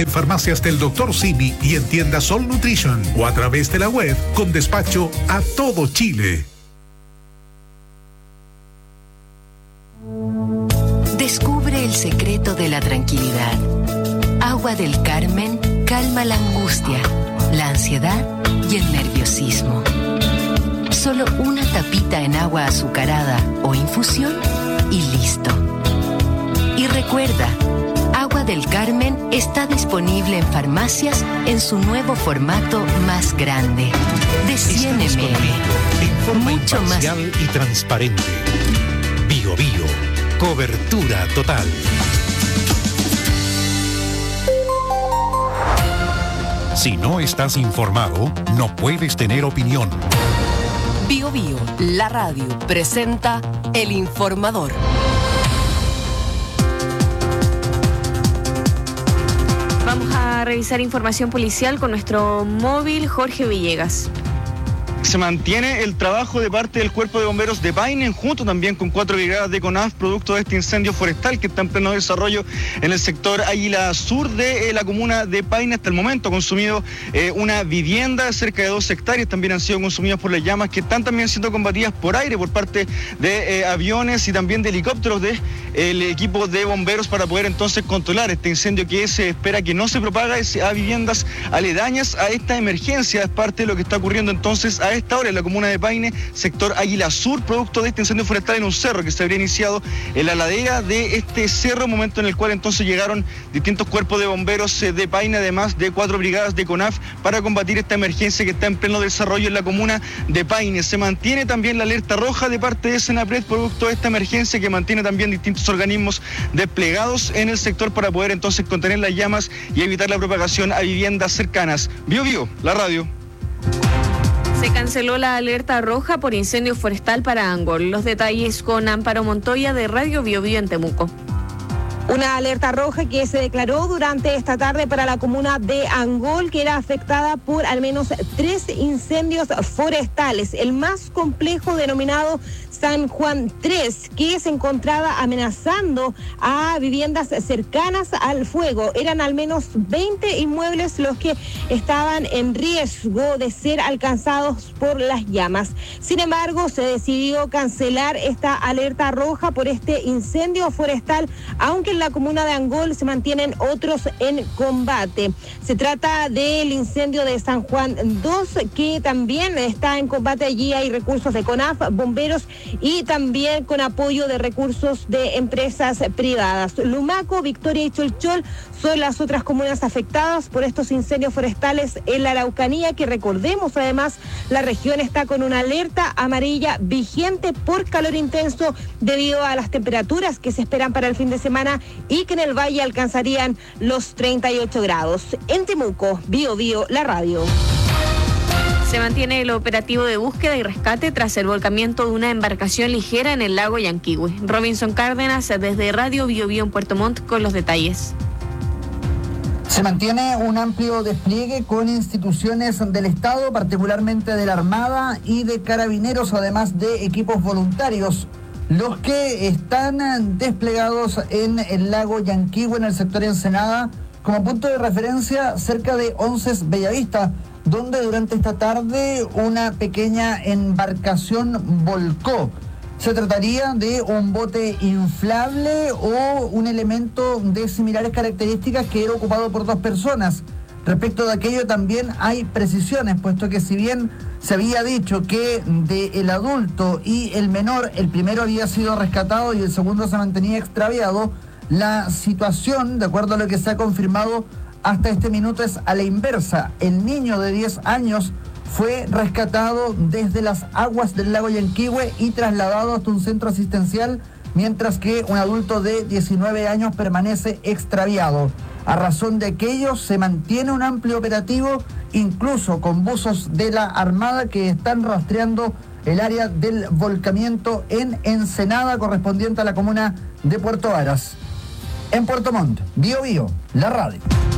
en farmacias del Dr. Simi y en tiendas Sol Nutrition o a través de la web con despacho a todo Chile. Descubre el secreto de la tranquilidad. Agua del Carmen calma la angustia, la ansiedad y el nerviosismo. Solo una tapita en agua azucarada o infusión y listo. Y recuerda, Agua del Carmen está disponible en farmacias en su nuevo formato más grande, de 100 ml. En forma Mucho más imparcial y transparente. Bio Bio, cobertura total. Si no estás informado, no puedes tener opinión. Bio Bio, la radio, presenta El Informador. Vamos a revisar información policial con nuestro móvil Jorge Villegas. Se mantiene el trabajo de parte del Cuerpo de Bomberos de Paine, junto también con 4 brigadas de CONAF, producto de este incendio forestal que está en pleno desarrollo en el sector Águila Sur de la comuna de Paine. Hasta el momento ha consumido una vivienda de cerca de 2 hectáreas, también han sido consumidas por las llamas que están también siendo combatidas por aire por parte de aviones y también de helicópteros del equipo de bomberos para poder entonces controlar este incendio que se espera que no se propague a viviendas aledañas a esta emergencia. Es parte de lo que está ocurriendo entonces a esta hora en la comuna de Paine, sector Águila Sur, producto de este incendio forestal en un cerro que se habría iniciado en la ladera de este cerro, momento en el cual entonces llegaron distintos cuerpos de bomberos de Paine, además de 4 brigadas de CONAF para combatir esta emergencia que está en pleno desarrollo en la comuna de Paine. Se mantiene también la alerta roja de parte de Senapred, producto de esta emergencia que mantiene también distintos organismos desplegados en el sector para poder entonces contener las llamas y evitar la propagación a viviendas cercanas. Bio Bio, la radio. Se canceló la alerta roja por incendio forestal para Angol. Los detalles con Amparo Montoya de Radio Bio Bio en Temuco. Una alerta roja que se declaró durante esta tarde para la comuna de Angol, que era afectada por al menos 3 incendios forestales. El más complejo, denominado San Juan 3, que se encontraba amenazando a viviendas cercanas al fuego. Eran al menos 20 inmuebles los que estaban en riesgo de ser alcanzados por las llamas. Sin embargo, se decidió cancelar esta alerta roja por este incendio forestal, aunque en la comuna de Angol se mantienen otros en combate. Se trata del incendio de San Juan 2, que también está en combate. Allí hay recursos de CONAF, bomberos y también con apoyo de recursos de empresas privadas. Lumaco, Victoria y Cholchol son las otras comunas afectadas por estos incendios forestales en la Araucanía, que recordemos además la región está con una alerta amarilla vigente por calor intenso debido a las temperaturas que se esperan para el fin de semana y que en el valle alcanzarían los 38 grados. En Temuco, Bio Bio, la radio. Se mantiene el operativo de búsqueda y rescate tras el volcamiento de una embarcación ligera en el lago Yanquihue. Robinson Cárdenas desde Radio Bio Bio en Puerto Montt con los detalles. Se mantiene un amplio despliegue con instituciones del Estado, particularmente de la Armada y de Carabineros, además de equipos voluntarios, los que están desplegados en el lago Yanquihue, en el sector Ensenada, como punto de referencia cerca de Onces Bellavista, donde durante esta tarde una pequeña embarcación volcó. Se trataría de un bote inflable o un elemento de similares características que era ocupado por 2 personas. Respecto de aquello también hay precisiones, puesto que si bien se había dicho que del adulto y el menor, el primero había sido rescatado y el segundo se mantenía extraviado, la situación, de acuerdo a lo que se ha confirmado hasta este minuto, es a la inversa. El niño de 10 años fue rescatado desde las aguas del lago Yanquihue y trasladado hasta un centro asistencial, mientras que un adulto de 19 años permanece extraviado. A razón de aquello, se mantiene un amplio operativo, incluso con buzos de la Armada que están rastreando el área del volcamiento en Ensenada, correspondiente a la comuna de Puerto Varas. En Puerto Montt, Bio Bio, la radio.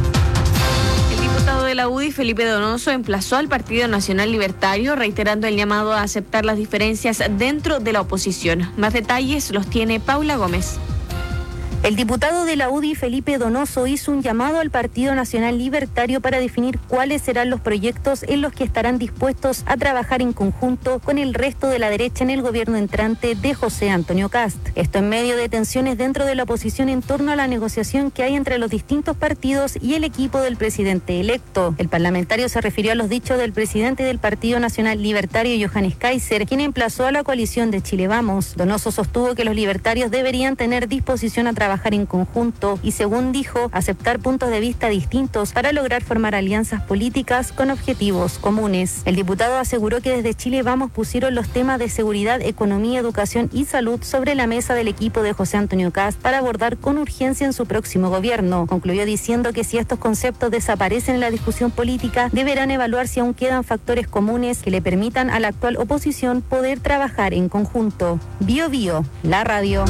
El diputado de la UDI, Felipe Donoso, emplazó al Partido Nacional Libertario, reiterando el llamado a aceptar las diferencias dentro de la oposición. Más detalles los tiene Paula Gómez. El diputado de la UDI, Felipe Donoso, hizo un llamado al Partido Nacional Libertario para definir cuáles serán los proyectos en los que estarán dispuestos a trabajar en conjunto con el resto de la derecha en el gobierno entrante de José Antonio Kast. Esto en medio de tensiones dentro de la oposición en torno a la negociación que hay entre los distintos partidos y el equipo del presidente electo. El parlamentario se refirió a los dichos del presidente del Partido Nacional Libertario, Johannes Kaiser, quien emplazó a la coalición de Chile Vamos. Donoso sostuvo que los libertarios deberían tener disposición a trabajar en conjunto y, según dijo, aceptar puntos de vista distintos para lograr formar alianzas políticas con objetivos comunes. El diputado aseguró que desde Chile Vamos pusieron los temas de seguridad, economía, educación y salud sobre la mesa del equipo de José Antonio Kast para abordar con urgencia en su próximo gobierno. Concluyó diciendo que si estos conceptos desaparecen en la discusión política, deberán evaluar si aún quedan factores comunes que le permitan a la actual oposición poder trabajar en conjunto. Bio Bio, la radio.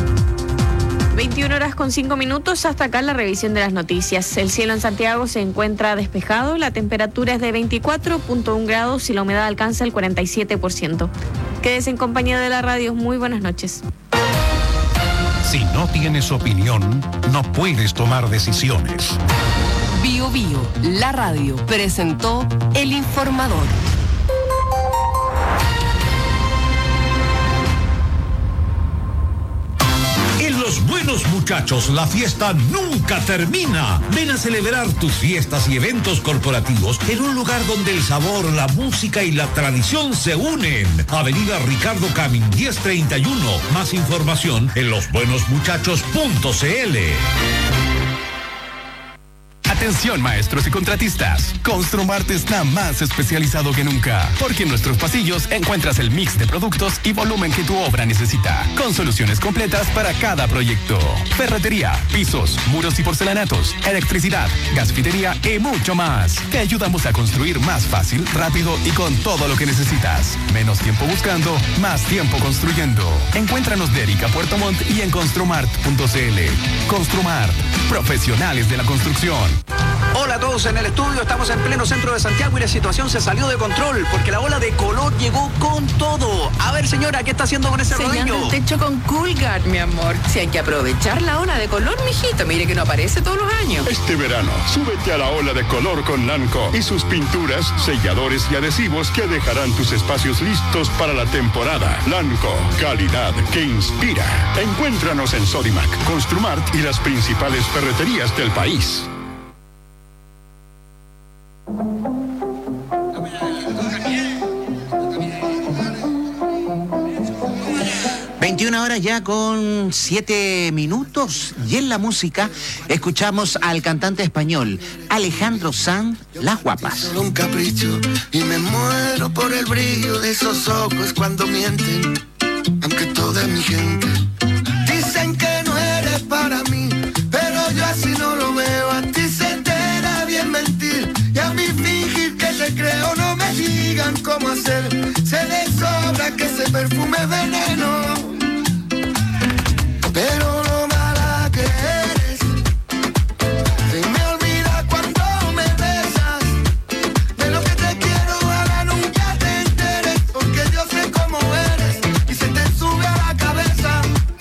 21:05. Hasta acá la revisión de las noticias. El cielo en Santiago se encuentra despejado, la temperatura es de 24.1 grados y la humedad alcanza el 47%. Quédese en compañía de la radio. Muy buenas noches. Si no tienes opinión, no puedes tomar decisiones. Bio Bio, la radio, presentó El Informador. En Los Buenos Muchachos, la fiesta nunca termina. Ven a celebrar tus fiestas y eventos corporativos en un lugar donde el sabor, la música y la tradición se unen. Avenida Ricardo Camin, 1031. Más información en losbuenosmuchachos.cl. Atención, maestros y contratistas. Construmart está más especializado que nunca, porque en nuestros pasillos encuentras el mix de productos y volumen que tu obra necesita, con soluciones completas para cada proyecto. Ferretería, pisos, muros y porcelanatos, electricidad, gasfitería y mucho más. Te ayudamos a construir más fácil, rápido y con todo lo que necesitas. Menos tiempo buscando, más tiempo construyendo. Encuéntranos de Erika Puerto Montt y en construmart.cl. Construmart, profesionales de la construcción. Hola a todos en el estudio, estamos en pleno centro de Santiago y la situación se salió de control porque la ola de calor llegó con todo. A ver, señora, ¿qué está haciendo con ese rodillo? Sellando el techo con Coolguard, mi amor. Si hay que aprovechar la ola de color, mijito, mire que no aparece todos los años. Este verano, súbete a la ola de color con Lanco y sus pinturas, selladores y adhesivos que dejarán tus espacios listos para la temporada. Lanco, calidad que inspira. Encuéntranos en Sodimac, Construmart y las principales ferreterías del país. 21 horas ya con 7 minutos y en la música escuchamos al cantante español Alejandro Sanz, Las Guapas. Solo un capricho y me muero por el brillo de esos ojos cuando mienten, aunque toda mi gente dicen que no eres para mí, pero yo así no lo veo. A ti se te da bien mentir y a mí fingir que te creo. No me digan cómo hacer, se les sobra que ese perfume es veneno. Pero lo mala que eres, se me olvida cuando me besas. De lo que te quiero ahora nunca te enteres, porque yo sé cómo eres y se te sube a la cabeza.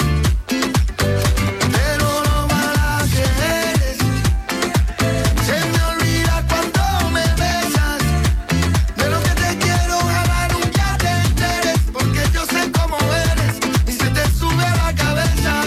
Pero lo mala que eres, se me olvida cuando me besas. De lo que te quiero ahora nunca te enteres, porque yo sé cómo eres y se te sube a la cabeza.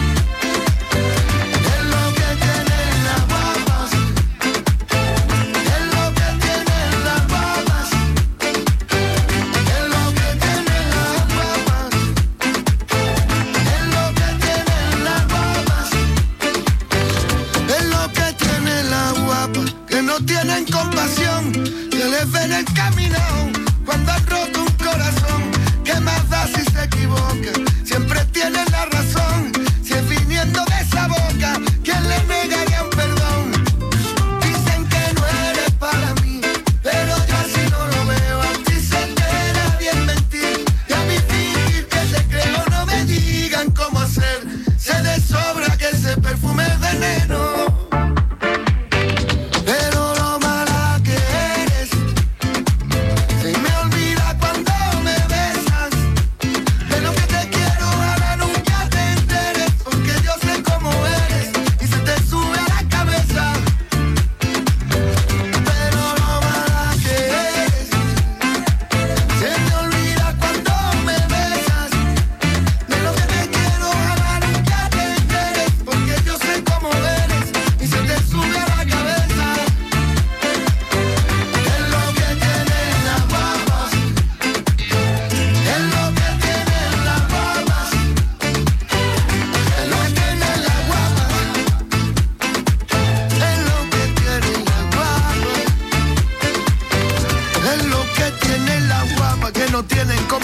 Tienen compasión, que les ven el camino cuando han roto un corazón. ¿Qué más da si se equivocan? Siempre tienen la razón. Si es viniendo de esa boca, ¿quién le negaría un perdón? Dicen que no eres para mí, pero yo así no lo veo. A ti se te da bien mentir y a mí fingir que te creo. No me digan cómo hacer, se les sobra que ese perfume es veneno.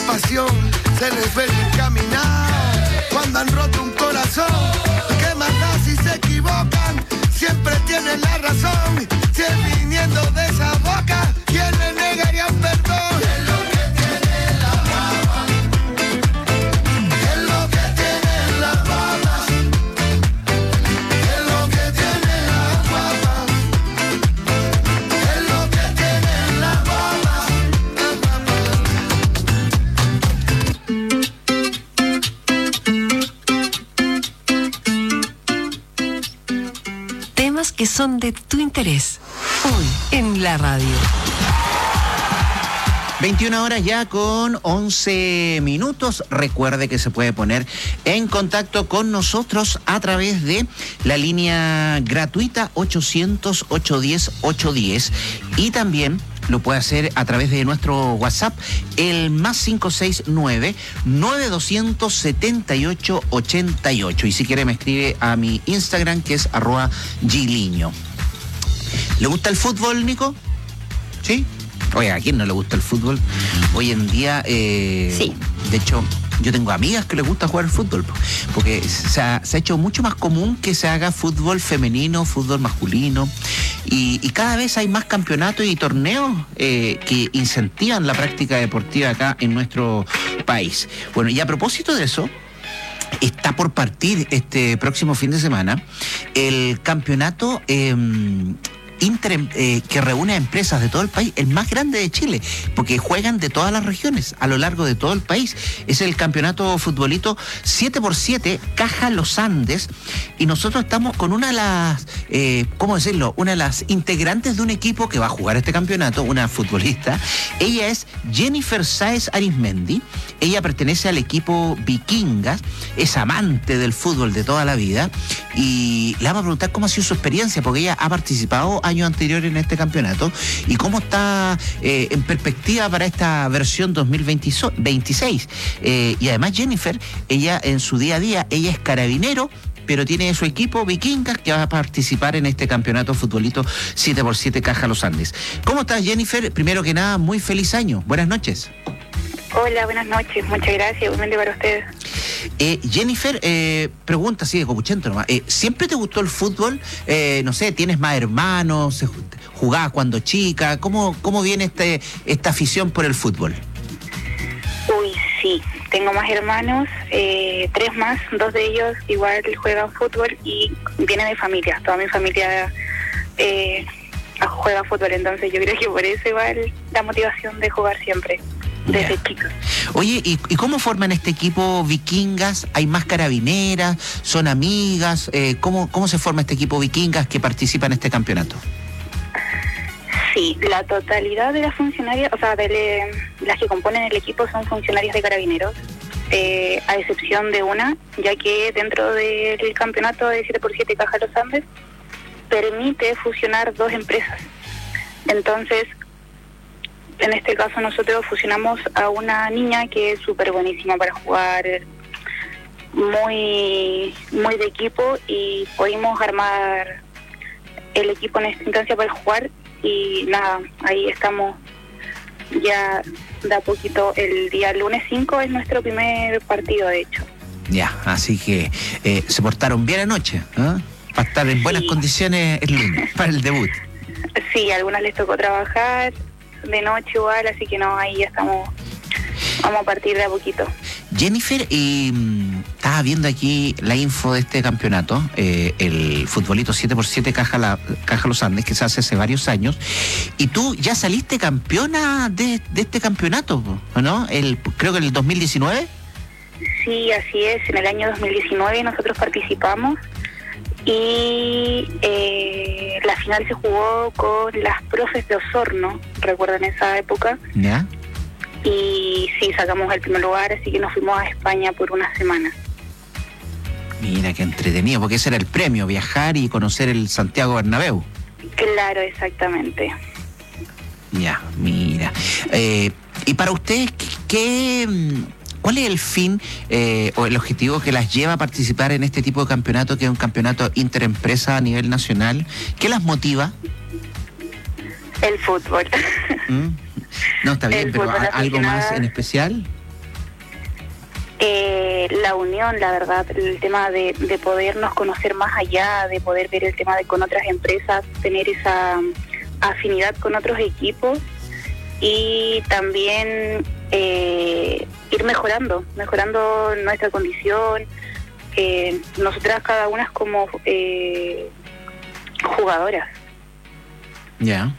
compasión se les ve el caminar. Cuando han roto un corazón, ¿qué más da si se equivocan? Siempre tienen la razón. Si es viniendo de esa boca, ¿quién le negaría un perdón? Es lo que tiene la baba. Es lo que tiene la baba. Es lo que tiene la baba. Es lo que tiene la baba. Temas que son de tu interés. Hoy en la radio. 21 horas ya con 11 minutos. Recuerde que se puede poner en contacto con nosotros a través de la línea gratuita 800-810-810 y también lo puede hacer a través de nuestro WhatsApp, el más 569-9200-7888. Y si quiere me escribe a mi Instagram, que es @giliño. ¿Le gusta el fútbol, Nico? ¿Sí? Oye, ¿a quién no le gusta el fútbol? Hoy en día, sí. De hecho, yo tengo amigas que les gusta jugar al fútbol, porque se ha hecho mucho más común que se haga fútbol femenino, fútbol masculino, y cada vez hay más campeonatos y torneos que incentivan la práctica deportiva acá en nuestro país. Bueno, y a propósito de eso, está por partir este próximo fin de semana el campeonato que reúne a empresas de todo el país, el más grande de Chile, porque juegan de todas las regiones a lo largo de todo el país. Es el campeonato futbolito 7x7 Caja Los Andes, y nosotros estamos con una de las, ¿cómo decirlo? Una de las integrantes de un equipo que va a jugar este campeonato, una futbolista. Ella es Jennifer Sáez Arismendi. Ella pertenece al equipo Vikingas, es amante del fútbol de toda la vida, y le vamos a preguntar cómo ha sido su experiencia, porque ella ha participado años anteriores en este campeonato, y cómo está en perspectiva para esta versión 2026. Y además Jennifer, ella en su día a día, ella es carabinero, pero tiene su equipo Vikingas que va a participar en este campeonato futbolito 7x7 Caja Los Andes. ¿Cómo estás, Jennifer? Primero que nada, muy feliz año. Buenas noches. Hola, buenas noches. Muchas gracias. Igualmente para ustedes. Jennifer, pregunta así de copuchento nomás. ¿Siempre te gustó el fútbol? No sé, ¿tienes más hermanos? ¿Jugabas cuando chica? ¿Cómo viene esta afición por el fútbol? Uy, sí. Tengo más hermanos, 3 más. 2 de ellos igual juegan fútbol y vienen de familia. Toda mi familia juega fútbol. Entonces yo creo que por eso igual la motivación de jugar siempre. Desde chicos. Oye, ¿y cómo forman este equipo Vikingas? ¿Hay más carabineras? ¿Son amigas? ¿Cómo se forma este equipo Vikingas que participa en este campeonato? Sí, la totalidad de las funcionarias, o sea, las que componen el equipo son funcionarias de carabineros, a excepción de una, ya que dentro del campeonato de 7x7 Caja Los Andes permite fusionar 2 empresas. Entonces, en este caso nosotros fusionamos a una niña que es súper buenísima para jugar, muy de equipo, y pudimos armar el equipo en esta instancia para jugar, y nada, ahí estamos ya de a poquito. El día lunes 5 es nuestro primer partido, de hecho. Ya, así que se portaron bien anoche, ¿eh? Para estar en buenas condiciones el lunes, para el debut. Sí, a algunas les tocó trabajar de noche igual, así que no, ahí ya estamos, vamos a partir de a poquito. Jennifer, estaba viendo aquí la info de este campeonato, el futbolito 7x7 Caja Los Andes, que se hace varios años, y tú ya saliste campeona de este campeonato, ¿no? Creo que en el 2019. Sí, así es, en el año 2019 nosotros participamos, y la final se jugó con las profes de Osorno, recuerdan esa época. ¿Ya? Y sí, sacamos el primer lugar, así que nos fuimos a España por una semana. Mira, qué entretenido, porque ese era el premio, viajar y conocer el Santiago Bernabéu. Claro, exactamente. Ya, mira. Y para ustedes, ¿cuál es el fin o el objetivo que las lleva a participar en este tipo de campeonato, que es un campeonato interempresa a nivel nacional? ¿Qué las motiva? El fútbol. No, está bien, pero ¿algo más en especial? La unión, la verdad, el tema de podernos conocer más allá, de poder ver el tema de con otras empresas, tener esa afinidad con otros equipos y también ir mejorando nuestra condición. Nosotras cada una es como jugadoras. Ya.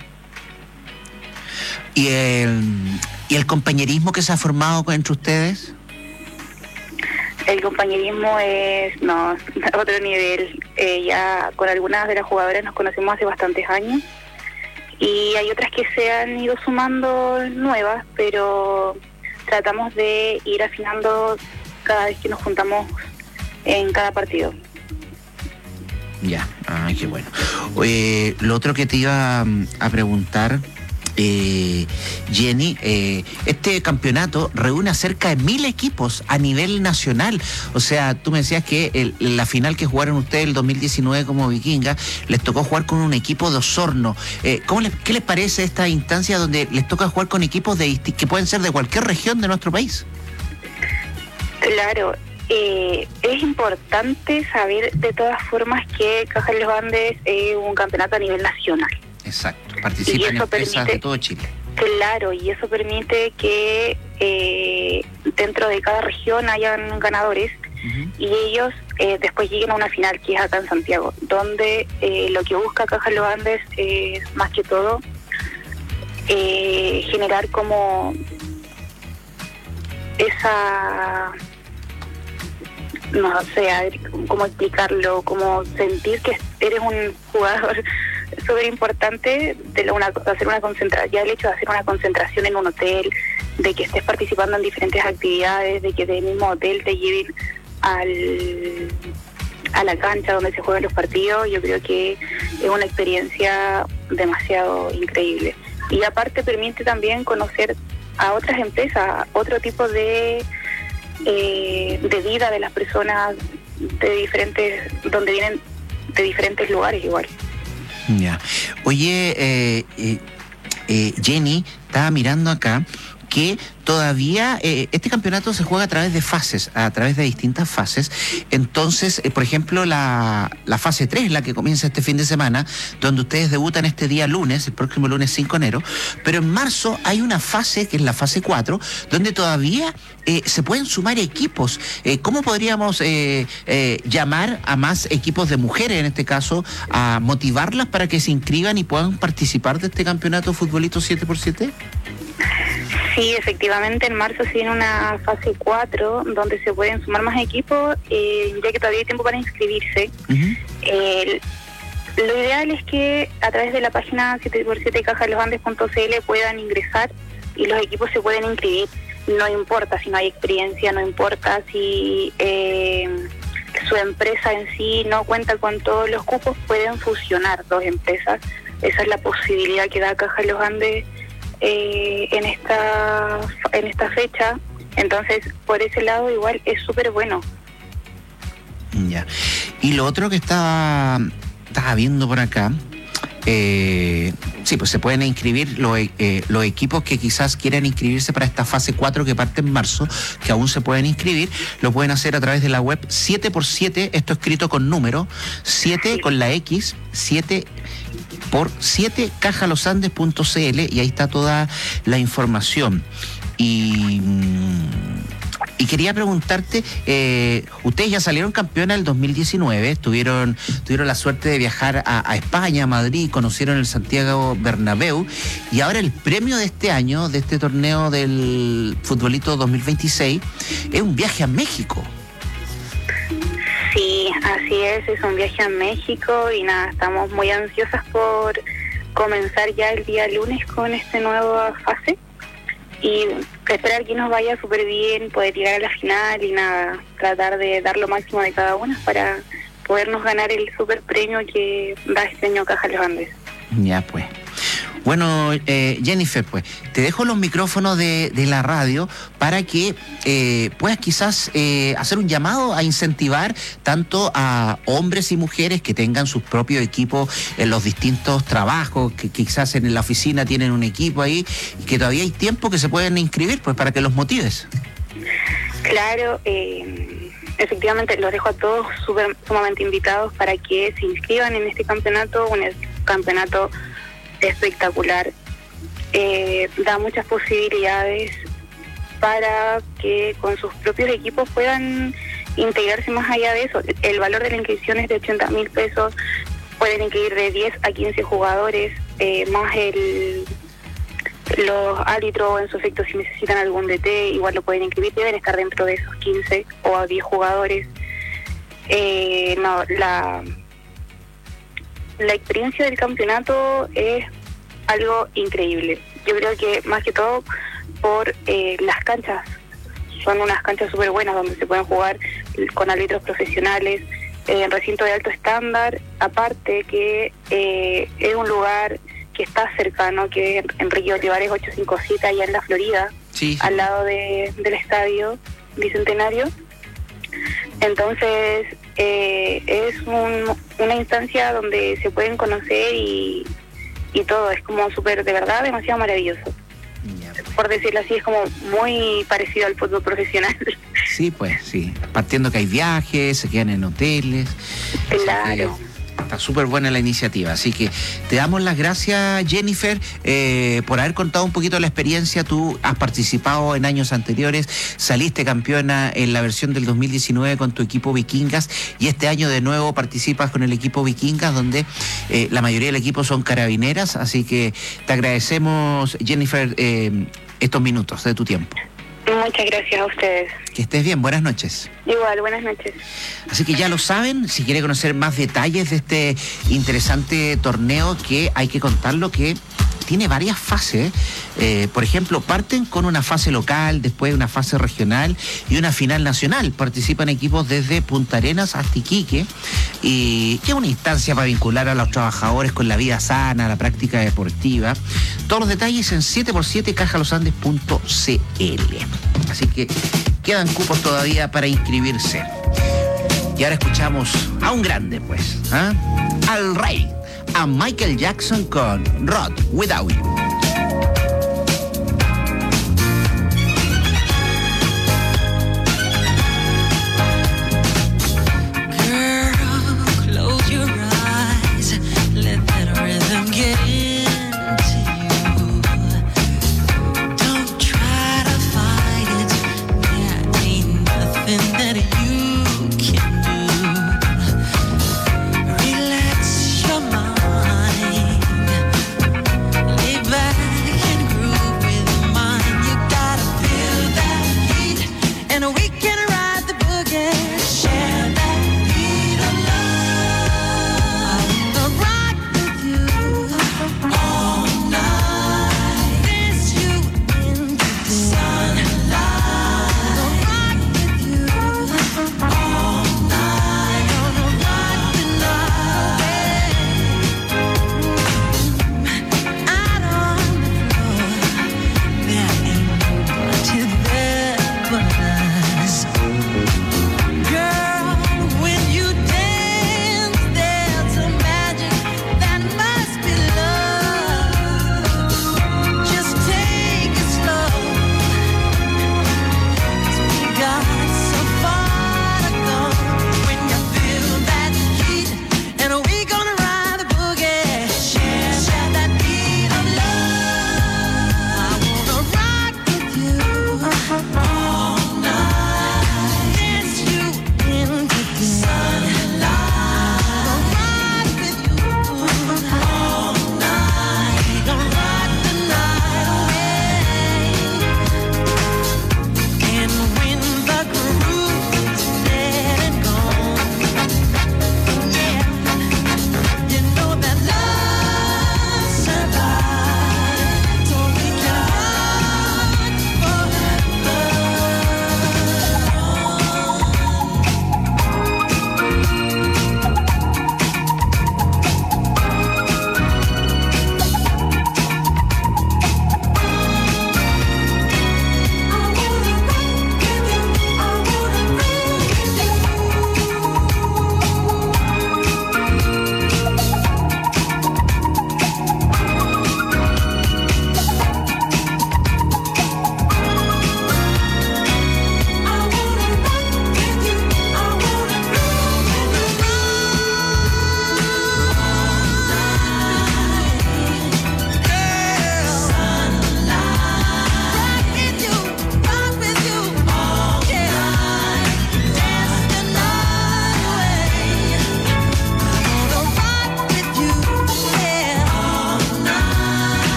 ¿Y el compañerismo que se ha formado entre ustedes? El compañerismo es otro nivel. Ya con algunas de las jugadoras nos conocemos hace bastantes años y hay otras que se han ido sumando nuevas, pero tratamos de ir afinando cada vez que nos juntamos en cada partido. Ya, ay, qué bueno. Lo otro que te iba a preguntar, Jenny, este campeonato reúne a cerca de 1.000 equipos a nivel nacional. O sea, tú me decías que la final que jugaron ustedes el 2019 como Vikinga, les tocó jugar con un equipo de Osorno. ¿Qué les parece esta instancia donde les toca jugar con equipos que pueden ser de cualquier región de nuestro país? Claro. Es importante saber de todas formas que Caja de los Andes es un campeonato a nivel nacional. Exacto, participan empresas de todo Chile. Claro, y eso permite que dentro de cada región hayan ganadores y ellos después lleguen a una final que es acá en Santiago, donde lo que busca Caja de los Andes es más que todo generar como esa... no sé, a ver cómo explicarlo, como sentir que eres un jugador súper importante hacer una concentración, ya el hecho de hacer una concentración en un hotel, de que estés participando en diferentes actividades, de que del mismo hotel te lleven a la cancha donde se juegan los partidos, yo creo que es una experiencia demasiado increíble. Y aparte permite también conocer a otras empresas, otro tipo de vida de las personas donde vienen de diferentes lugares igual. Ya. Oye, Jenny, estaba mirando acá que todavía este campeonato se juega a través de fases, a través de distintas fases. Entonces, por ejemplo, la fase 3, la que comienza este fin de semana, donde ustedes debutan este día lunes, el próximo lunes 5 de enero, pero en marzo hay una fase, que es la fase 4, donde todavía se pueden sumar equipos. ¿Cómo podríamos llamar a más equipos de mujeres, en este caso, a motivarlas para que se inscriban y puedan participar de este campeonato futbolito 7x7? Sí, efectivamente, en marzo se viene una fase 4 donde se pueden sumar más equipos, ya que todavía hay tiempo para inscribirse. Lo ideal es que a través de la página 7x7 cajadelosandes.cl puedan ingresar y los equipos se pueden inscribir. No importa si no hay experiencia, no importa si su empresa en sí no cuenta con todos los cupos, pueden fusionar dos empresas. Esa es la posibilidad que da Caja de los Andes en esta fecha. Entonces, por ese lado igual es súper bueno. Ya. Y lo otro que estaba viendo por acá, sí, pues se pueden inscribir los equipos que quizás quieran inscribirse para esta fase 4 que parte en marzo, que aún se pueden inscribir, lo pueden hacer a través de la web 7x7, esto escrito con número, 7 con la X, 7 por 7 cajalosandes.cl, y ahí está toda la información. Y quería preguntarte, ustedes ya salieron campeones el 2019, tuvieron la suerte de viajar a España, a Madrid, conocieron el Santiago Bernabéu, y ahora el premio de este año, de este torneo del futbolito 2026, es un viaje a México. Sí, así es un viaje a México y nada, estamos muy ansiosas por comenzar ya el día lunes con esta nueva fase y esperar que nos vaya súper bien, poder llegar a la final y nada, tratar de dar lo máximo de cada una para podernos ganar el super premio que da este año Caja de los Andes. Ya pues. Bueno, Jennifer, pues te dejo los micrófonos de la radio para que puedas quizás hacer un llamado a incentivar tanto a hombres y mujeres que tengan sus propios equipos en los distintos trabajos, que quizás en la oficina tienen un equipo ahí y que todavía hay tiempo que se pueden inscribir, pues para que los motives. Claro, efectivamente los dejo a todos sumamente invitados para que se inscriban en este campeonato, un campeonato espectacular. Da muchas posibilidades para que con sus propios equipos puedan integrarse más allá de eso. El valor de la inscripción es de 80,000 pesos, pueden inscribir de 10 a 15 jugadores, más los árbitros en su efecto si necesitan algún DT, igual lo pueden inscribir, deben estar dentro de esos 15 o a 10 jugadores. La experiencia del campeonato es algo increíble. Yo creo que más que todo por las canchas, son unas canchas súper buenas donde se pueden jugar con árbitros profesionales, en recinto de alto estándar, aparte que es un lugar que está cercano, que es Enrique Olivares 857, allá en la Florida, sí. Al lado del estadio Bicentenario. Entonces es una instancia donde se pueden conocer y todo, es como súper, de verdad, demasiado maravilloso. Por decirlo así, es como muy parecido al fútbol profesional. Sí, pues, sí. Partiendo que hay viajes, se quedan en hoteles. Claro. Está súper buena la iniciativa, así que te damos las gracias, Jennifer, por haber contado un poquito la experiencia. Tú has participado en años anteriores, saliste campeona en la versión del 2019 con tu equipo Vikingas y este año de nuevo participas con el equipo Vikingas, donde la mayoría del equipo son carabineras, así que te agradecemos, Jennifer, estos minutos de tu tiempo. Muchas gracias a ustedes. Que estés bien, buenas noches. Igual, buenas noches. Así que ya lo saben, si quiere conocer más detalles de este interesante torneo, que hay que contarlo que tiene varias fases. Por ejemplo, parten con una fase local, después una fase regional y una final nacional. Participan equipos desde Punta Arenas hasta Iquique, y es una instancia para vincular a los trabajadores con la vida sana, la práctica deportiva. Todos los detalles en 7x7cajalosandes.cl. Así que quedan cupos todavía para inscribirse. Y ahora escuchamos a un grande, pues, al rey, a Michael Jackson con Rod Without You. Back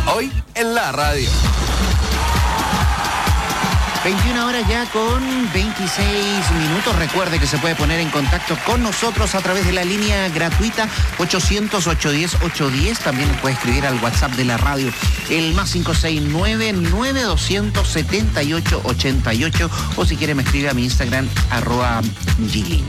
Hoy en la radio. 21 horas ya con 26 minutos. Recuerde que se puede poner en contacto con nosotros a través de la línea gratuita 800-810-810. También puede escribir al WhatsApp de la radio, el más 569-9278-88. O si quiere me escribe a mi Instagram, @Giliño.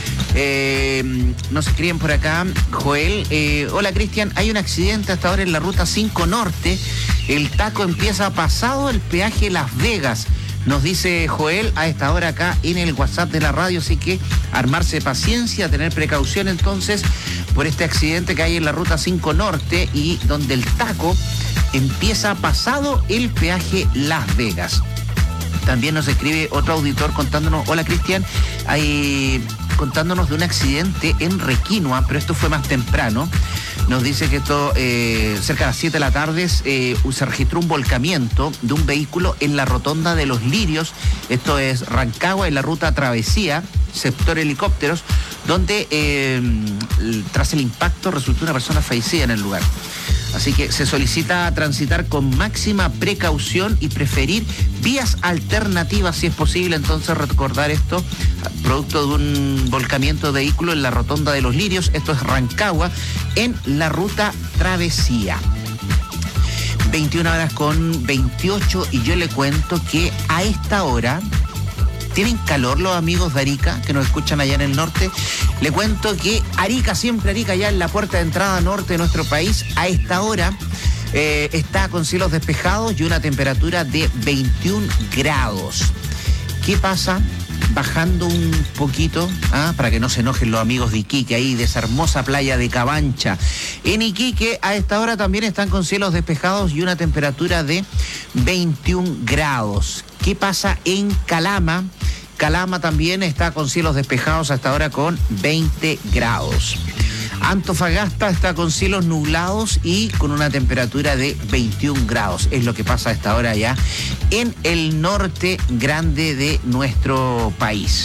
Nos escriben por acá, Joel. Hola Cristian, hay un accidente hasta ahora en la ruta 5 Norte. El taco empieza pasado el peaje Las Vegas. Nos dice Joel a esta hora acá en el WhatsApp de la radio, así que armarse de paciencia, tener precaución entonces por este accidente que hay en la ruta 5 Norte y donde el taco empieza pasado el peaje Las Vegas. También nos escribe otro auditor contándonos, hola Cristian, contándonos de un accidente en Requinoa, pero esto fue más temprano. Nos dice que esto, cerca de las 7 de la tarde, se registró un volcamiento de un vehículo en la rotonda de Los Lirios, esto es Rancagua, en la ruta Travesía, sector helicópteros, donde tras el impacto resultó una persona fallecida en el lugar. Así que se solicita transitar con máxima precaución y preferir vías alternativas si es posible. Entonces recordar esto, producto de un volcamiento de vehículo en la rotonda de Los Lirios, esto es Rancagua, en la ruta Travesía. 21 horas con 28 y yo le cuento que a esta hora... ¿Tienen calor los amigos de Arica que nos escuchan allá en el norte? Le cuento que Arica, siempre Arica, allá en la puerta de entrada norte de nuestro país, a esta hora está con cielos despejados y una temperatura de 21 grados. ¿Qué pasa? Bajando un poquito, para que no se enojen los amigos de Iquique, ahí de esa hermosa playa de Cabancha. En Iquique a esta hora también están con cielos despejados y una temperatura de 21 grados. ¿Qué pasa en Calama? Calama también está con cielos despejados hasta ahora con 20 grados. Antofagasta está con cielos nublados y con una temperatura de 21 grados. Es lo que pasa a esta hora ya en el norte grande de nuestro país.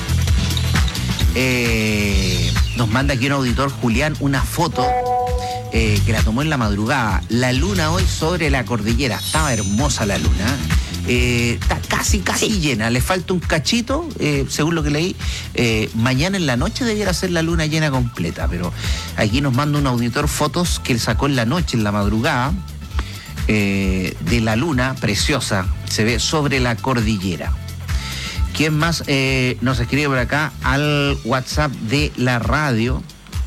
Nos manda aquí un auditor, Julián, una foto que la tomó en la madrugada. La luna hoy sobre la cordillera. Estaba hermosa la luna. Está casi llena, le falta un cachito, según lo que leí. Mañana en la noche debiera ser la luna llena completa, pero aquí nos manda un auditor fotos que él sacó en la noche, en la madrugada, de la luna preciosa, se ve sobre la cordillera. ¿Quién más nos escribe por acá al WhatsApp de la radio?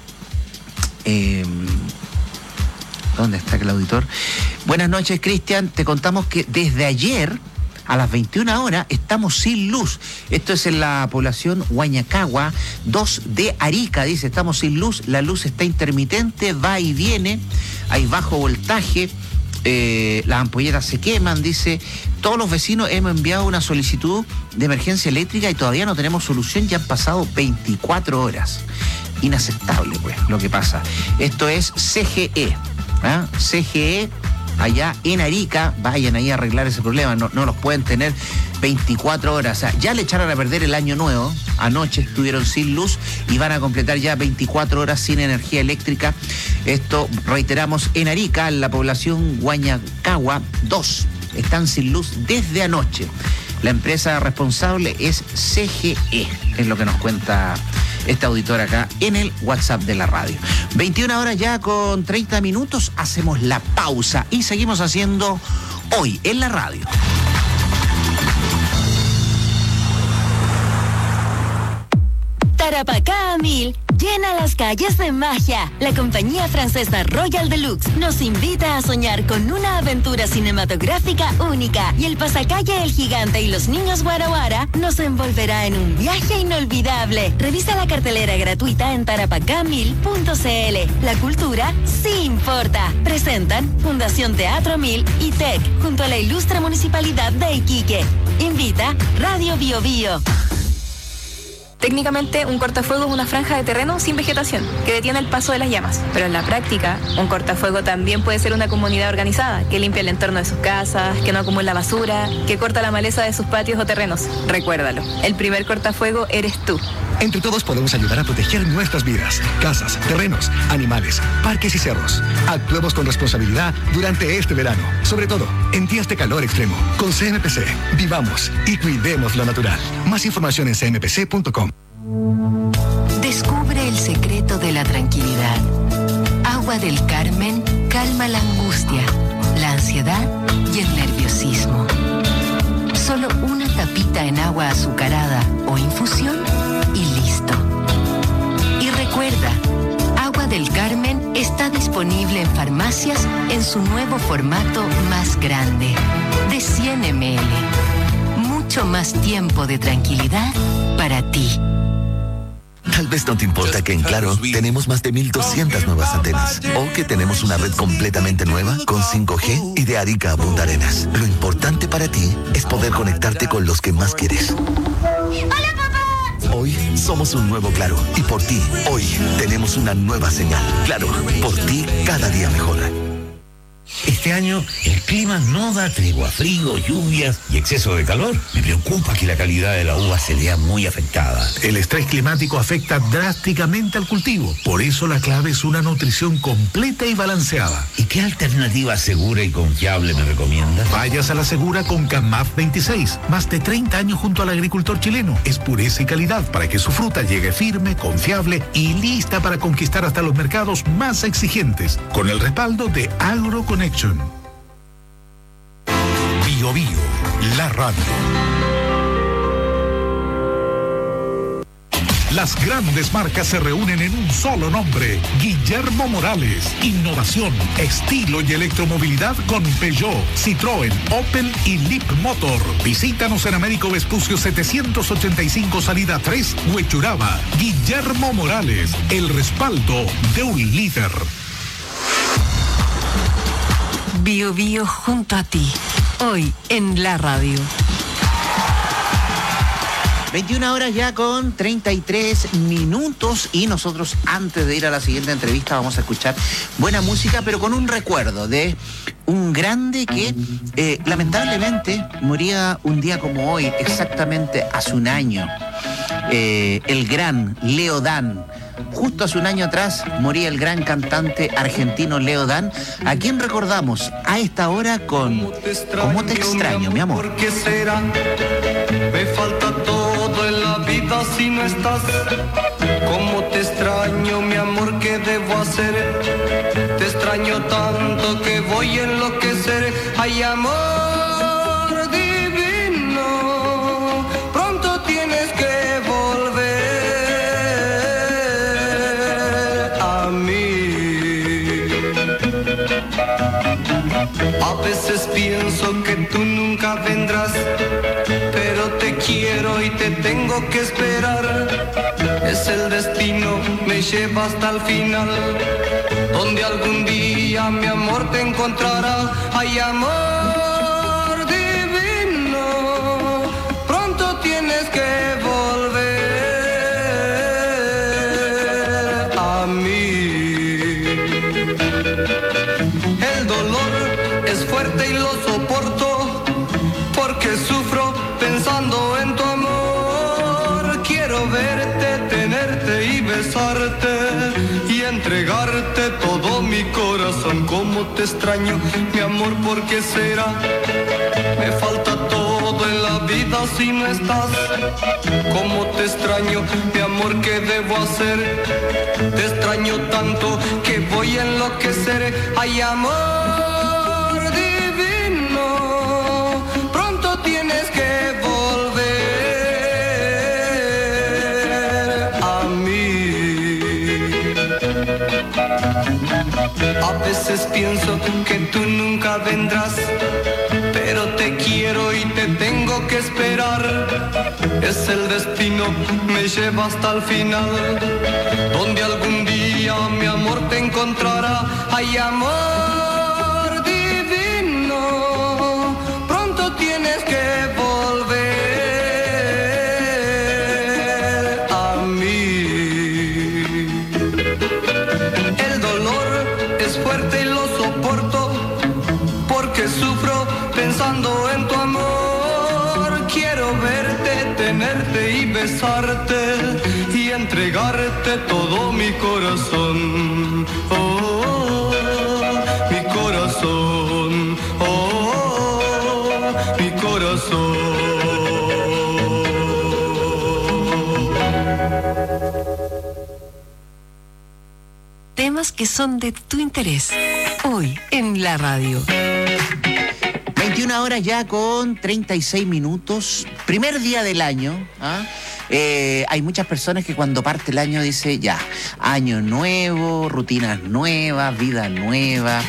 ¿Dónde está el auditor? Buenas noches, Cristian. Te contamos que desde ayer a las 21 horas estamos sin luz. Esto es en la población Huañacagua 2 de Arica. Dice, estamos sin luz, la luz está intermitente, va y viene, hay bajo voltaje, las ampolletas se queman, dice. Todos los vecinos hemos enviado una solicitud de emergencia eléctrica y todavía no tenemos solución, ya han pasado 24 horas. Inaceptable, pues, lo que pasa. Esto es CGE. CGE allá en Arica, vayan ahí a arreglar ese problema, no los pueden tener 24 horas. O sea, ya le echaron a perder el año nuevo, anoche estuvieron sin luz y van a completar ya 24 horas sin energía eléctrica. Esto, reiteramos, en Arica, en la población Huañacagua 2, están sin luz desde anoche. La empresa responsable es CGE, es lo que nos cuenta este auditor acá en el WhatsApp de la radio. 21 horas ya con 30 minutos, hacemos la pausa y seguimos haciendo Hoy en la Radio. Tarapacá a 1000 llena las calles de magia. La compañía francesa Royal Deluxe nos invita a soñar con una aventura cinematográfica única y el pasacalle El Gigante y los Niños Guara Guara nos envolverá en un viaje inolvidable. Revisa la cartelera gratuita en tarapacá1000.cl. La cultura sí importa. Presentan Fundación Teatro 1000 y TEC junto a la ilustre Municipalidad de Iquique. Invita Radio Bio Bio. Técnicamente, un cortafuego es una franja de terreno sin vegetación, que detiene el paso de las llamas. Pero en la práctica, un cortafuego también puede ser una comunidad organizada, que limpia el entorno de sus casas, que no acumula basura, que corta la maleza de sus patios o terrenos. Recuérdalo, el primer cortafuego eres tú. Entre todos podemos ayudar a proteger nuestras vidas, casas, terrenos, animales, parques y cerros. Actuemos con responsabilidad durante este verano, sobre todo en días de calor extremo. Con CMPC, vivamos y cuidemos lo natural. Más información en cmpc.com. Descubre el secreto de la tranquilidad. Agua del Carmen calma la angustia, la ansiedad y el nerviosismo. Solo una tapita en agua azucarada o infusión y listo. Y recuerda, Agua del Carmen está disponible en farmacias en su nuevo formato más grande, de 100 ml. Mucho más tiempo de tranquilidad para ti. Tal vez no te importa que en Claro tenemos más de 1,200 nuevas antenas o que tenemos una red completamente nueva con 5G y de Arica a Punta Arenas. Lo importante para ti es poder conectarte con los que más quieres. ¡Hola, papá! Hoy somos un nuevo Claro y por ti, hoy tenemos una nueva señal. Claro, por ti cada día mejor. Este año el clima no da tregua, frío, lluvias y exceso de calor. Me preocupa que la calidad de la uva se vea muy afectada. El estrés climático afecta drásticamente al cultivo. Por eso la clave es una nutrición completa y balanceada. ¿Y qué alternativa segura y confiable me recomiendas? Vayas a la segura con CAMAF 26. Más de 30 años junto al agricultor chileno. Es pureza y calidad para que su fruta llegue firme, confiable y lista para conquistar hasta los mercados más exigentes. Con el respaldo de AgroConnection. Bio Bio, la radio. Las grandes marcas se reúnen en un solo nombre. Guillermo Morales. Innovación, estilo y electromovilidad con Peugeot, Citroën, Opel y Leap Motor. Visítanos en Américo Vespucio 785 salida 3, Huechuraba. Guillermo Morales, el respaldo de un líder. Bio Bio junto a ti, hoy en la radio. 21 horas ya con 33 minutos y nosotros antes de ir a la siguiente entrevista vamos a escuchar buena música, pero con un recuerdo de un grande que lamentablemente moría un día como hoy, exactamente hace un año. El gran Leo Dan. Justo hace un año atrás moría el gran cantante argentino Leo Dan, a quien recordamos a esta hora con ¿Cómo te extraño, mi amor? ¿Por qué será? Me falta todo en la vida si no estás. ¿Cómo te extraño, mi amor? ¿Qué debo hacer? Te extraño tanto que voy a enloquecer. Ay, amor divino, pronto tienes que volver. A veces pienso que tú nunca vendrás, pero te quiero y te tengo que esperar. Es el destino, me lleva hasta el final, donde algún día mi amor te encontrará. Ay, amor divino, pronto tienes que volver a mí. El dolor es fuerte y lo soporto, porque sufro pensando en tu amor. Quiero verte, tenerte y besarte y entregarte todo mi corazón. Cómo te extraño, mi amor, ¿por qué será? Me falta todo en la vida si no estás. Cómo te extraño, mi amor, ¿qué debo hacer? Te extraño tanto que voy a enloquecer. Ay, amor divino, pronto tienes que volver a mí. A veces pienso que tú nunca vendrás, pero te quiero y te tengo que esperar. Es el destino, me lleva hasta el final, donde algún día mi amor te encontrará. Ay, amor divino, pronto tienes que volver verte y besarte y entregarte todo mi corazón. Oh, mi corazón. Oh, mi corazón. Temas que son de tu interés. Hoy en la radio. 21 horas ya con 36 minutos. Primer día del año. Hay muchas personas que cuando parte el año dice ya, año nuevo, rutinas nuevas, vida nueva.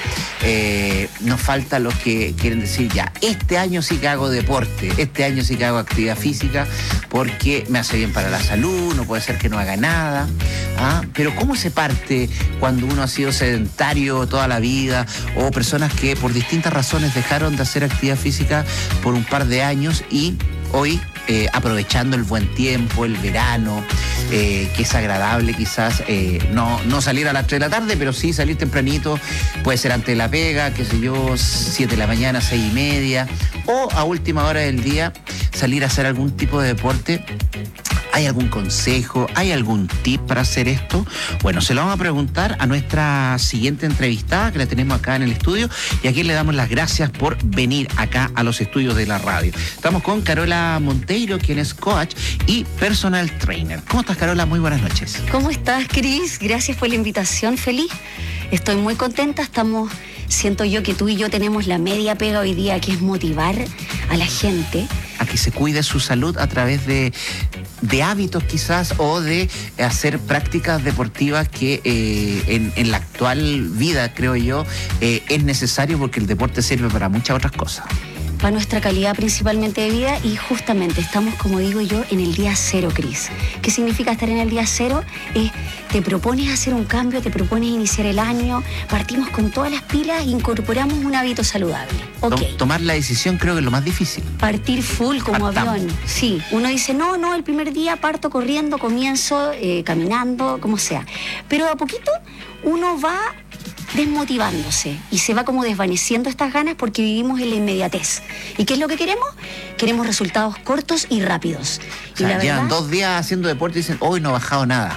Nos falta los que quieren decir ya, este año sí que hago deporte, este año sí que hago actividad física porque me hace bien para la salud, no puede ser que no haga nada. Pero ¿cómo se parte cuando uno ha sido sedentario toda la vida o personas que por distintas razones dejaron de hacer actividad física por un par de años y hoy aprovechando el buen tiempo, el verano, que es agradable quizás no salir a las 3 de la tarde, pero sí salir tempranito, puede ser antes de la pega, qué sé yo, 7 de la mañana, 6:30, o a última hora del día salir a hacer algún tipo de deporte? ¿Hay algún consejo? ¿Hay algún tip para hacer esto? Bueno, se lo vamos a preguntar a nuestra siguiente entrevistada que la tenemos acá en el estudio y a quien le damos las gracias por venir acá a los estudios de la radio. Estamos con Carola Monteiro, quien es coach y personal trainer. ¿Cómo estás, Carola? Muy buenas noches. ¿Cómo estás, Cris? Gracias por la invitación, feliz. Estoy muy contenta, siento yo que tú y yo tenemos la media pega hoy día, que es motivar a la gente a que se cuide su salud a través de hábitos quizás o de hacer prácticas deportivas que en la actual vida, creo yo, es necesario porque el deporte sirve para muchas otras cosas. Para nuestra calidad principalmente de vida y justamente estamos, como digo yo, en el día cero, Cris. ¿Qué significa estar en el día cero? Te propones hacer un cambio, te propones iniciar el año, partimos con todas las pilas e incorporamos un hábito saludable. Okay. Tomar la decisión creo que es lo más difícil. Partir full como avión. Sí, uno dice, no, el primer día parto corriendo, comienzo caminando, como sea. Pero de a poquito uno va desmotivándose y se va como desvaneciendo estas ganas porque vivimos en la inmediatez. ¿Y qué es lo que queremos? Queremos resultados cortos y rápidos. O sea, llevan 2 días haciendo deporte y dicen, hoy no he bajado nada.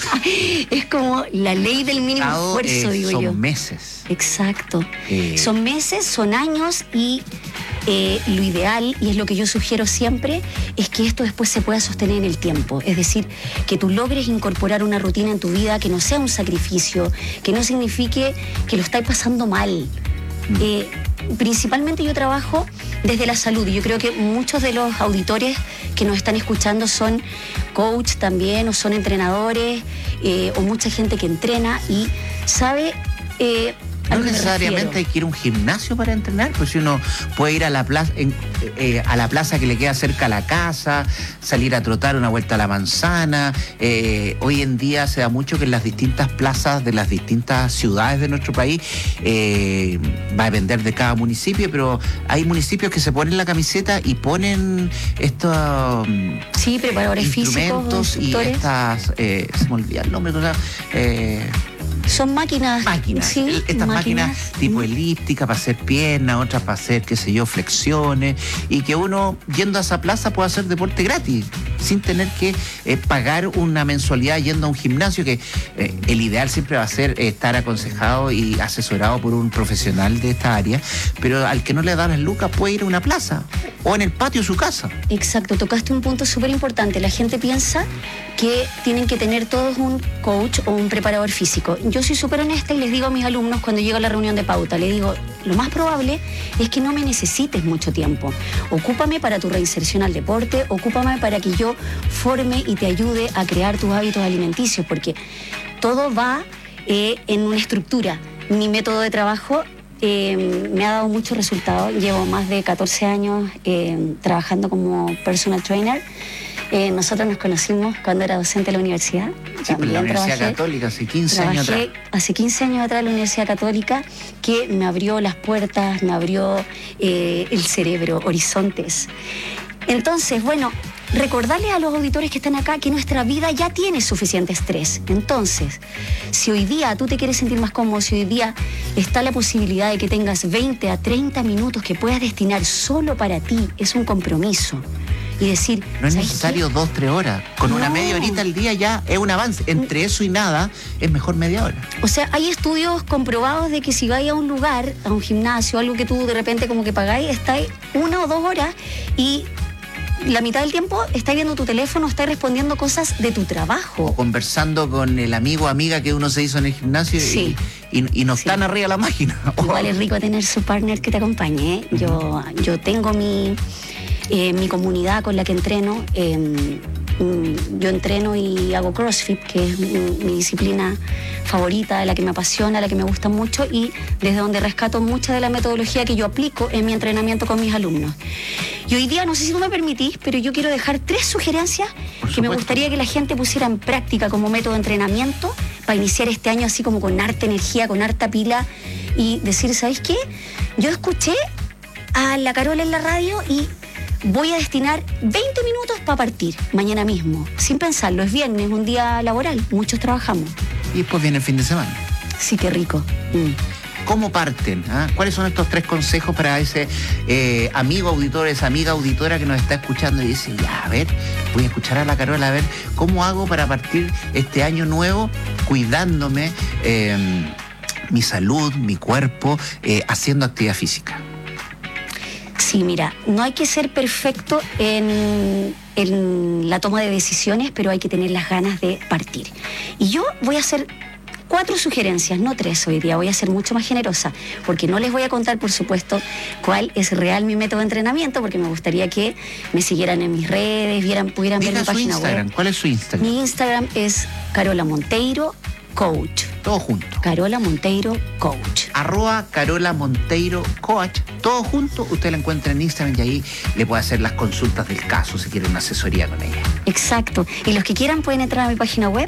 Es como la ley del mínimo esfuerzo, digo yo. Son meses. Exacto. Son meses, son años y lo ideal, y es lo que yo sugiero siempre, es que esto después se pueda sostener en el tiempo. Es decir, que tú logres incorporar una rutina en tu vida que no sea un sacrificio, que no signifique que lo estáis pasando mal. Principalmente yo trabajo desde la salud y yo creo que muchos de los auditores que nos están escuchando son coach también o son entrenadores o mucha gente que entrena y sabe... No necesariamente hay que ir a un gimnasio para entrenar, pues si uno puede ir a la plaza, a la plaza que le queda cerca a la casa, salir a trotar una vuelta a la manzana. Hoy en día se da mucho que en las distintas plazas de las distintas ciudades de nuestro país, va a depender de cada municipio, pero hay municipios que se ponen la camiseta y ponen estos preparadores instrumentos físicos, y estas, se me olvida el nombre, son máquinas. Sí, estas máquinas tipo elíptica para hacer piernas, otras para hacer, qué sé yo, flexiones, y que uno, yendo a esa plaza, puede hacer deporte gratis, sin tener que pagar una mensualidad yendo a un gimnasio, que el ideal siempre va a ser estar aconsejado y asesorado por un profesional de esta área, pero al que no le da las lucas puede ir a una plaza o en el patio de su casa. Exacto, tocaste un punto súper importante. La gente piensa que tienen que tener todos un coach o un preparador físico. Yo soy súper honesta y les digo a mis alumnos cuando llego a la reunión de pauta, les digo, lo más probable es que no me necesites mucho tiempo. Ocúpame para tu reinserción al deporte, ocúpame para que yo forme y te ayude a crear tus hábitos alimenticios, porque todo va en una estructura. Mi método de trabajo me ha dado muchos resultados. Llevo más de 14 años trabajando como personal trainer. Nosotros nos conocimos cuando era docente de la universidad. Sí, en la Universidad Católica, hace 15 años atrás. Hace 15 años atrás en la Universidad Católica, que me abrió las puertas, me abrió el cerebro, horizontes. Entonces, bueno, recordarles a los auditores que están acá que nuestra vida ya tiene suficiente estrés. Entonces, si hoy día tú te quieres sentir más cómodo, si hoy día está la posibilidad de que tengas 20 a 30 minutos que puedas destinar solo para ti, es un compromiso. y decir... No es necesario 2-3 horas. Con una media horita al día ya es un avance. Entre eso y nada, es mejor media hora. O sea, hay estudios comprobados de que si vais a un lugar, a un gimnasio, algo que tú de repente como que pagáis, estáis 1 o 2 horas y la mitad del tiempo estás viendo tu teléfono, estás respondiendo cosas de tu trabajo. O conversando con el amigo o amiga que uno se hizo en el gimnasio y no están arriba de la máquina. Igual es rico tener su partner que te acompañe, ¿eh? Yo tengo mi comunidad con la que entreno. Yo entreno y hago CrossFit, que es mi disciplina favorita, la que me apasiona, la que me gusta mucho y desde donde rescato mucha de la metodología que yo aplico en mi entrenamiento con mis alumnos. Y hoy día, no sé si tú me permitís, pero yo quiero dejar 3 sugerencias que me gustaría que la gente pusiera en práctica como método de entrenamiento para iniciar este año así como con harta energía, con harta pila y decir, ¿sabes qué? Yo escuché a la Carola en la radio y voy a destinar 20 minutos para partir mañana mismo, sin pensarlo. Es viernes, un día laboral, muchos trabajamos. Y después viene el fin de semana. Sí, qué rico. ¿Cómo parten? ¿Cuáles son estos 3 consejos para ese amigo auditor, esa amiga auditora que nos está escuchando y dice, ya, a ver, voy a escuchar a la Carola, a ver, ¿cómo hago para partir este año nuevo cuidándome mi salud, mi cuerpo, haciendo actividad física? Sí, mira, no hay que ser perfecto en la toma de decisiones, pero hay que tener las ganas de partir. Y yo voy a hacer 4 sugerencias, no 3 hoy día, voy a ser mucho más generosa, porque no les voy a contar, por supuesto, cuál es real mi método de entrenamiento, porque me gustaría que me siguieran en mis redes, pudieran ver mi página web. ¿Cuál es su Instagram? Mi Instagram es Carola Monteiro Coach. Todo junto. Carola Monteiro Coach. @Carola Monteiro Coach. Todo junto, usted la encuentra en Instagram y ahí le puede hacer las consultas del caso si quiere una asesoría con ella. Exacto. Y los que quieran pueden entrar a mi página web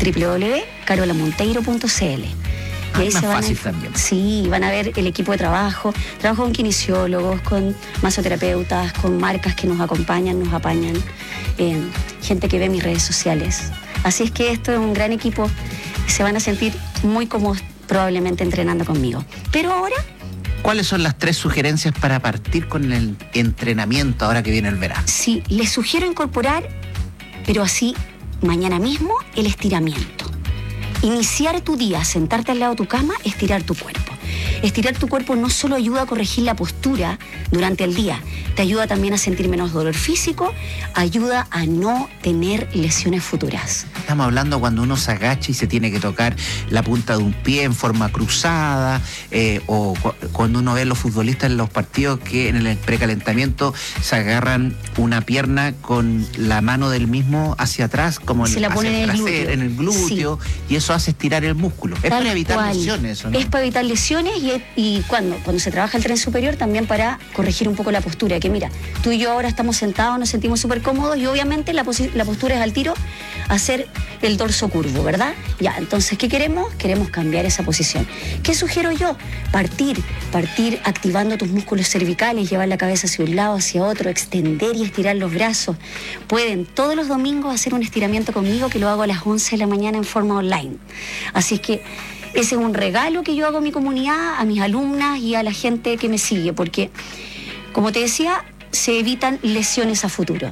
www.carolamonteiro.cl. Y ahí más se van fácil también. Sí, van a ver el equipo de trabajo. Trabajo con kinesiólogos, con masoterapeutas, con marcas que nos acompañan, nos apañan, gente que ve mis redes sociales. Así es que esto es un gran equipo. Se van a sentir muy cómodos probablemente entrenando conmigo. Pero ahora... ¿Cuáles son las 3 sugerencias para partir con el entrenamiento ahora que viene el verano? Sí, les sugiero incorporar, pero así mañana mismo, el estiramiento. Iniciar tu día, sentarte al lado de tu cama, estirar tu cuerpo. Estirar tu cuerpo no solo ayuda a corregir la postura durante el día, te ayuda también a sentir menos dolor físico, ayuda a no tener lesiones futuras. Estamos hablando cuando uno se agacha y se tiene que tocar la punta de un pie en forma cruzada, o cuando uno ve a los futbolistas en los partidos que en el precalentamiento se agarran una pierna con la mano del mismo hacia atrás, como se la pone en el glúteo, sí. Y eso hace estirar el músculo. Es para evitar lesiones, ¿no? Es para evitar lesiones y cuando se trabaja el tren superior también para corregir un poco la postura, que mira, tú y yo ahora estamos sentados, nos sentimos súper cómodos y obviamente la postura es al tiro hacer el dorso curvo, ¿verdad? Ya, entonces, ¿qué queremos? Queremos cambiar esa posición. ¿Qué sugiero yo? Partir activando tus músculos cervicales, llevar la cabeza hacia un lado, hacia otro, extender y estirar los brazos. Pueden todos los domingos hacer un estiramiento conmigo, que lo hago a las 11 de la mañana en forma online. Así es que ese es un regalo que yo hago a mi comunidad, a mis alumnas y a la gente que me sigue, porque, como te decía, se evitan lesiones a futuro.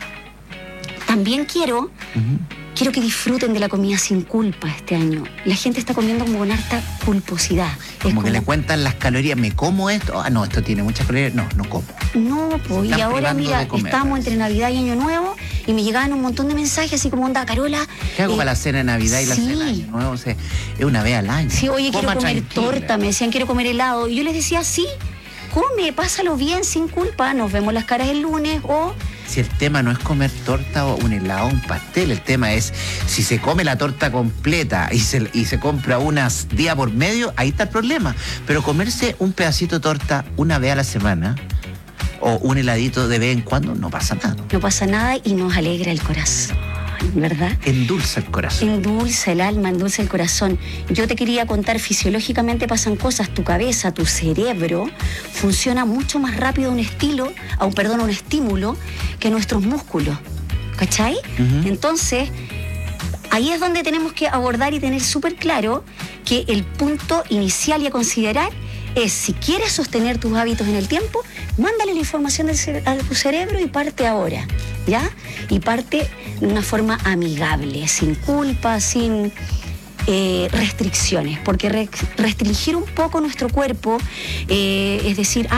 También quiero que disfruten de la comida sin culpa este año. La gente está comiendo como con harta culposidad. Como que le cuentan las calorías, ¿me como esto? Ah, no, esto tiene muchas calorías. No como. No, pues, y ahora mira, estamos entre Navidad y Año Nuevo y me llegaban un montón de mensajes así como, onda, Carola. ¿Qué hago para la cena de Navidad y la cena de Año Nuevo? O sea, es una vez al año. Sí, oye, quiero comer torta, me decían, quiero comer helado. Y yo les decía, sí, come, pásalo bien, sin culpa, nos vemos las caras el lunes o... Si el tema no es comer torta o un helado o un pastel, el tema es si se come la torta completa y se compra unas día por medio, ahí está el problema. Pero comerse un pedacito de torta una vez a la semana o un heladito de vez en cuando, no pasa nada. No pasa nada y nos alegra el corazón, ¿verdad? Endulza el corazón. Endulza el alma, endulza el corazón. Yo te quería contar, fisiológicamente pasan cosas, tu cabeza, tu cerebro funciona mucho más rápido un estímulo que nuestros músculos, ¿cachai? Entonces, ahí es donde tenemos que abordar y tener súper claro que el punto inicial y a considerar es, si quieres sostener tus hábitos en el tiempo, mándale la información a tu cerebro y parte ahora, ¿ya? Y parte de una forma amigable, sin culpa, sin restricciones, porque restringir un poco nuestro cuerpo, es decir,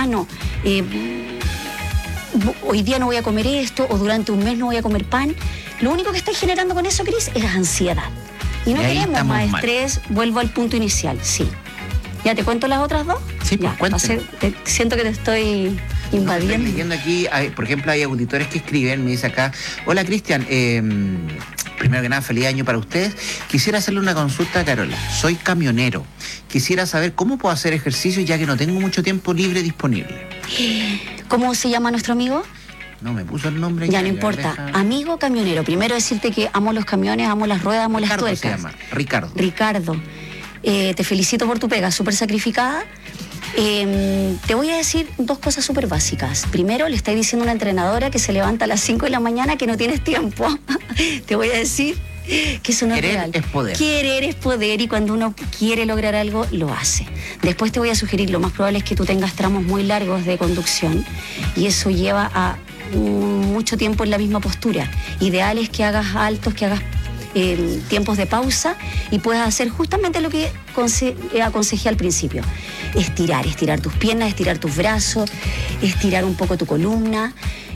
hoy día no voy a comer esto, o durante un mes no voy a comer pan, lo único que estáis generando con eso, Cris, es ansiedad. Y no queremos más estrés. Vuelvo al punto inicial, sí. ¿Ya te cuento las otras dos? Sí, pues cuéntame. Siento que te estoy invadiendo. Estoy leyendo aquí, por ejemplo, hay auditores que escriben, me dice acá, hola Cristian, primero que nada, feliz año para ustedes. Quisiera hacerle una consulta a Carola. Soy camionero. Quisiera saber cómo puedo hacer ejercicio ya que no tengo mucho tiempo libre disponible. ¿Cómo se llama nuestro amigo? No me puso el nombre. Ya no importa. Amigo camionero. Primero decirte que amo los camiones, amo las ruedas, amo las tuercas. Se llama Ricardo. Ricardo. Te felicito por tu pega, súper sacrificada. Te voy a decir dos cosas súper básicas. Primero, le estáis diciendo a una entrenadora que se levanta a las 5 de la mañana que no tienes tiempo. Te voy a decir que eso no es real. Querer es poder. Querer es poder, y cuando uno quiere lograr algo, lo hace. Después te voy a sugerir, lo más probable es que tú tengas tramos muy largos de conducción y eso lleva a mucho tiempo en la misma postura. Ideal es que hagas altos, que hagas tiempos de pausa y puedas hacer justamente lo que aconsejé al principio. Estirar tus piernas, estirar tus brazos, estirar un poco tu columna.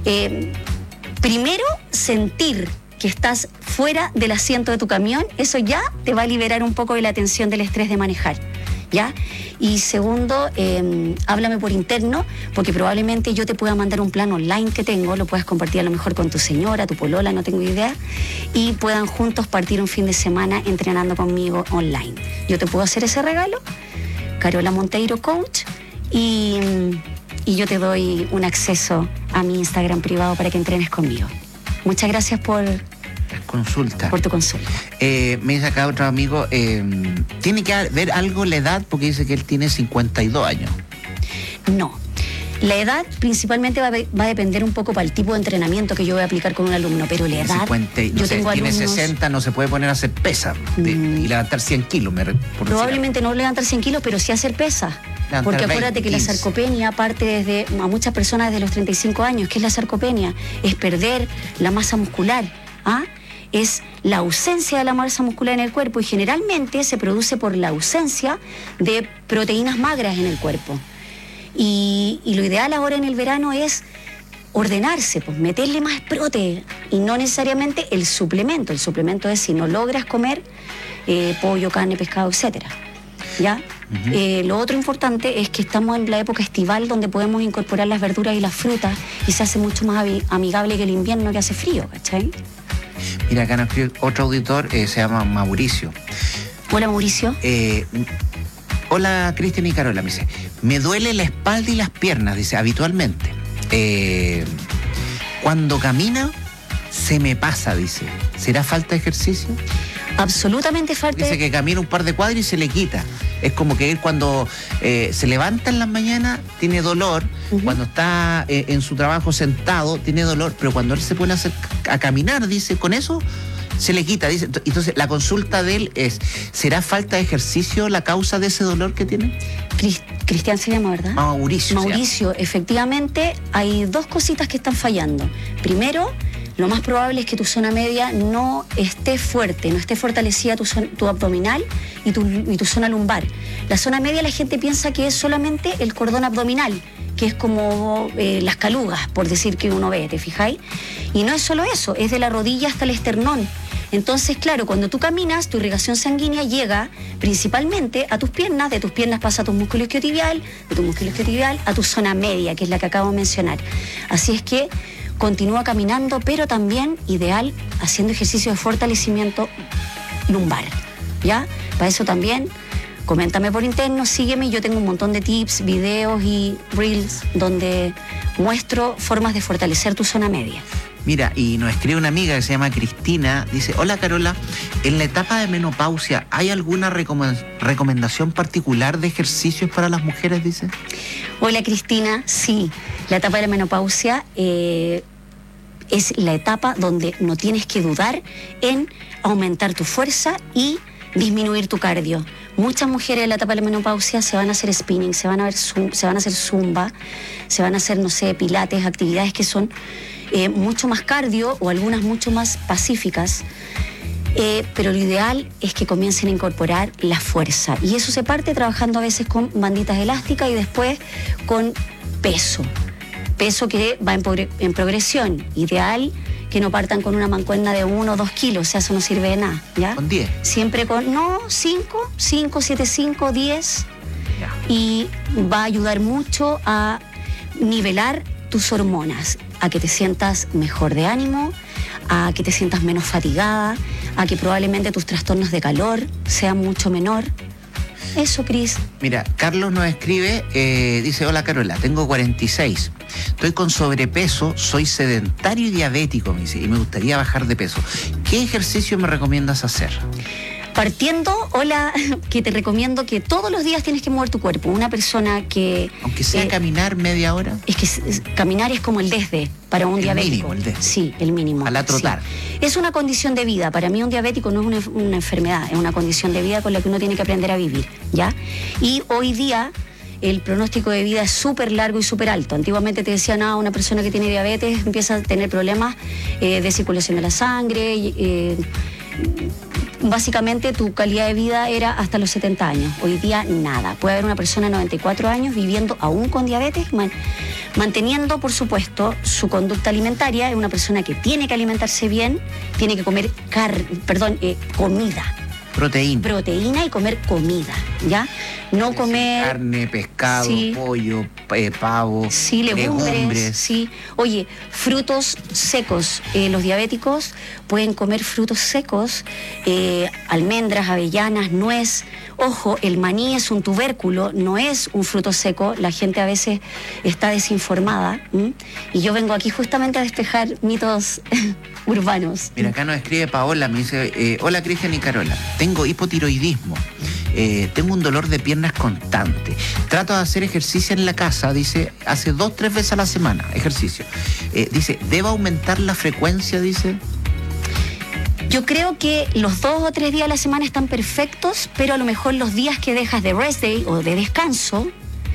Primero, sentir que estás fuera del asiento de tu camión, eso ya te va a liberar un poco de la tensión del estrés de manejar, ¿ya? Y segundo, háblame por interno, porque probablemente yo te pueda mandar un plan online que tengo, lo puedas compartir a lo mejor con tu señora, tu polola, no tengo idea, y puedan juntos partir un fin de semana entrenando conmigo online. Yo te puedo hacer ese regalo, Carola Monteiro Coach, y yo te doy un acceso a mi Instagram privado para que entrenes conmigo. Muchas gracias por consulta. Por tu consulta. Me dice acá otro amigo, ¿tiene que ver algo la edad? Porque dice que él tiene 52 años. No. La edad principalmente va a depender un poco para el tipo de entrenamiento que yo voy a aplicar con un alumno, pero la edad... 50, yo tengo tiene alumnos, 60, no se puede poner a hacer pesa y levantar 100 kilos. Probablemente no levantar 100 kilos, pero sí hacer pesa. Porque acuérdate que la sarcopenia parte a muchas personas desde los 35 años. ¿Qué es la sarcopenia? Es perder la masa muscular, es la ausencia de la masa muscular en el cuerpo, y generalmente se produce por la ausencia de proteínas magras en el cuerpo. Y lo ideal ahora en el verano es ordenarse, pues meterle más prote y no necesariamente el suplemento. El suplemento es si no logras comer pollo, carne, pescado, etcétera. ¿Ya? Lo otro importante es que estamos en la época estival donde podemos incorporar las verduras y las frutas y se hace mucho más amigable que el invierno, que hace frío, ¿cachai? Mira, acá nos escribe otro auditor, se llama Mauricio. Hola, Mauricio. Hola, Cristian y Carola, me dice, me duele la espalda y las piernas, dice, habitualmente. Cuando camina, se me pasa, dice. ¿Será falta de ejercicio? Absolutamente falta. Dice que camina un par de cuadras y se le quita. Es como que él cuando se levanta en las mañanas tiene dolor, cuando está en su trabajo sentado tiene dolor, pero cuando él se pone a caminar, dice, con eso se le quita. Dice, entonces la consulta de él es, ¿será falta de ejercicio la causa de ese dolor que tiene? Cristian se llama, ¿verdad? Mauricio, efectivamente hay dos cositas que están fallando. Primero, lo más probable es que tu zona media no esté fuerte, no esté fortalecida tu abdominal y tu zona lumbar. La zona media, la gente piensa que es solamente el cordón abdominal, que es como las calugas, por decir, que uno ve, ¿te fijáis? Y no es solo eso, es de la rodilla hasta el esternón. Entonces, claro, cuando tú caminas, tu irrigación sanguínea llega principalmente a tus piernas, de tus piernas pasa a tu músculo isquiotibial, de tu músculo isquiotibial a tu zona media, que es la que acabo de mencionar. Así es que continúa caminando, pero también, ideal, haciendo ejercicio de fortalecimiento lumbar, ¿ya? Para eso también, coméntame por interno, sígueme, yo tengo un montón de tips, videos y reels donde muestro formas de fortalecer tu zona media. Mira, y nos escribe una amiga que se llama Cristina, dice, hola Carola, en la etapa de menopausia, ¿hay alguna recomendación particular de ejercicios para las mujeres, dice? Hola Cristina, sí, la etapa de la menopausia es la etapa donde no tienes que dudar en aumentar tu fuerza y disminuir tu cardio, Muchas mujeres en la etapa de la menopausia se van a hacer spinning, se van a hacer zumba, se van a hacer, no sé, pilates, actividades que son mucho más cardio o algunas mucho más pacíficas. Pero lo ideal es que comiencen a incorporar la fuerza. Y eso se parte trabajando a veces con banditas elásticas y después con peso. Peso que va en progresión. Ideal que no partan con una mancuerna de 1 o 2 kilos, o sea, eso no sirve de nada, ¿ya? ¿Con 10? Siempre con, 5, 7, 5, 10. Ya. Y va a ayudar mucho a nivelar tus hormonas, a que te sientas mejor de ánimo, a que te sientas menos fatigada, a que probablemente tus trastornos de calor sean mucho menor. Eso, Cris. Mira, Carlos nos escribe, dice: hola Carola, tengo 46, estoy con sobrepeso, soy sedentario y diabético, me dice, y me gustaría bajar de peso. ¿Qué ejercicio me recomiendas hacer? Partiendo, que te recomiendo que todos los días tienes que mover tu cuerpo. Una persona que... Aunque sea caminar media hora. Es que caminar es como el desde para un diabético. Mínimo, el desde. Sí, el mínimo. A la trotar. Sí. Es una condición de vida. Para mí un diabético no es una enfermedad, es una condición de vida con la que uno tiene que aprender a vivir, ¿ya? Y hoy día el pronóstico de vida es súper largo y súper alto. Antiguamente te decían, una persona que tiene diabetes empieza a tener problemas de circulación de la sangre, básicamente tu calidad de vida era hasta los 70 años. Hoy día nada. Puede haber una persona de 94 años viviendo aún con diabetes, manteniendo, por supuesto, su conducta alimentaria. Es una persona que tiene que alimentarse bien, tiene que comer comida. Proteína y comer comida, ¿ya? No comer... Carne, pescado, pollo, pavo, legumbres. Sí. Oye, frutos secos. Los diabéticos pueden comer frutos secos, almendras, avellanas, nuez. Ojo, el maní es un tubérculo, no es un fruto seco. La gente a veces está desinformada. Y yo vengo aquí justamente a despejar mitos urbanos. Mira, acá nos escribe Paola, me dice: hola Cristian y Carola, tengo hipotiroidismo, tengo un dolor de piernas constante, trato de hacer ejercicio en la casa, dice, hace 2-3 veces a la semana, ejercicio. Dice, ¿debo aumentar la frecuencia? Dice. Yo creo que los 2 o 3 días a la semana están perfectos, pero a lo mejor los días que dejas de rest day o de descanso,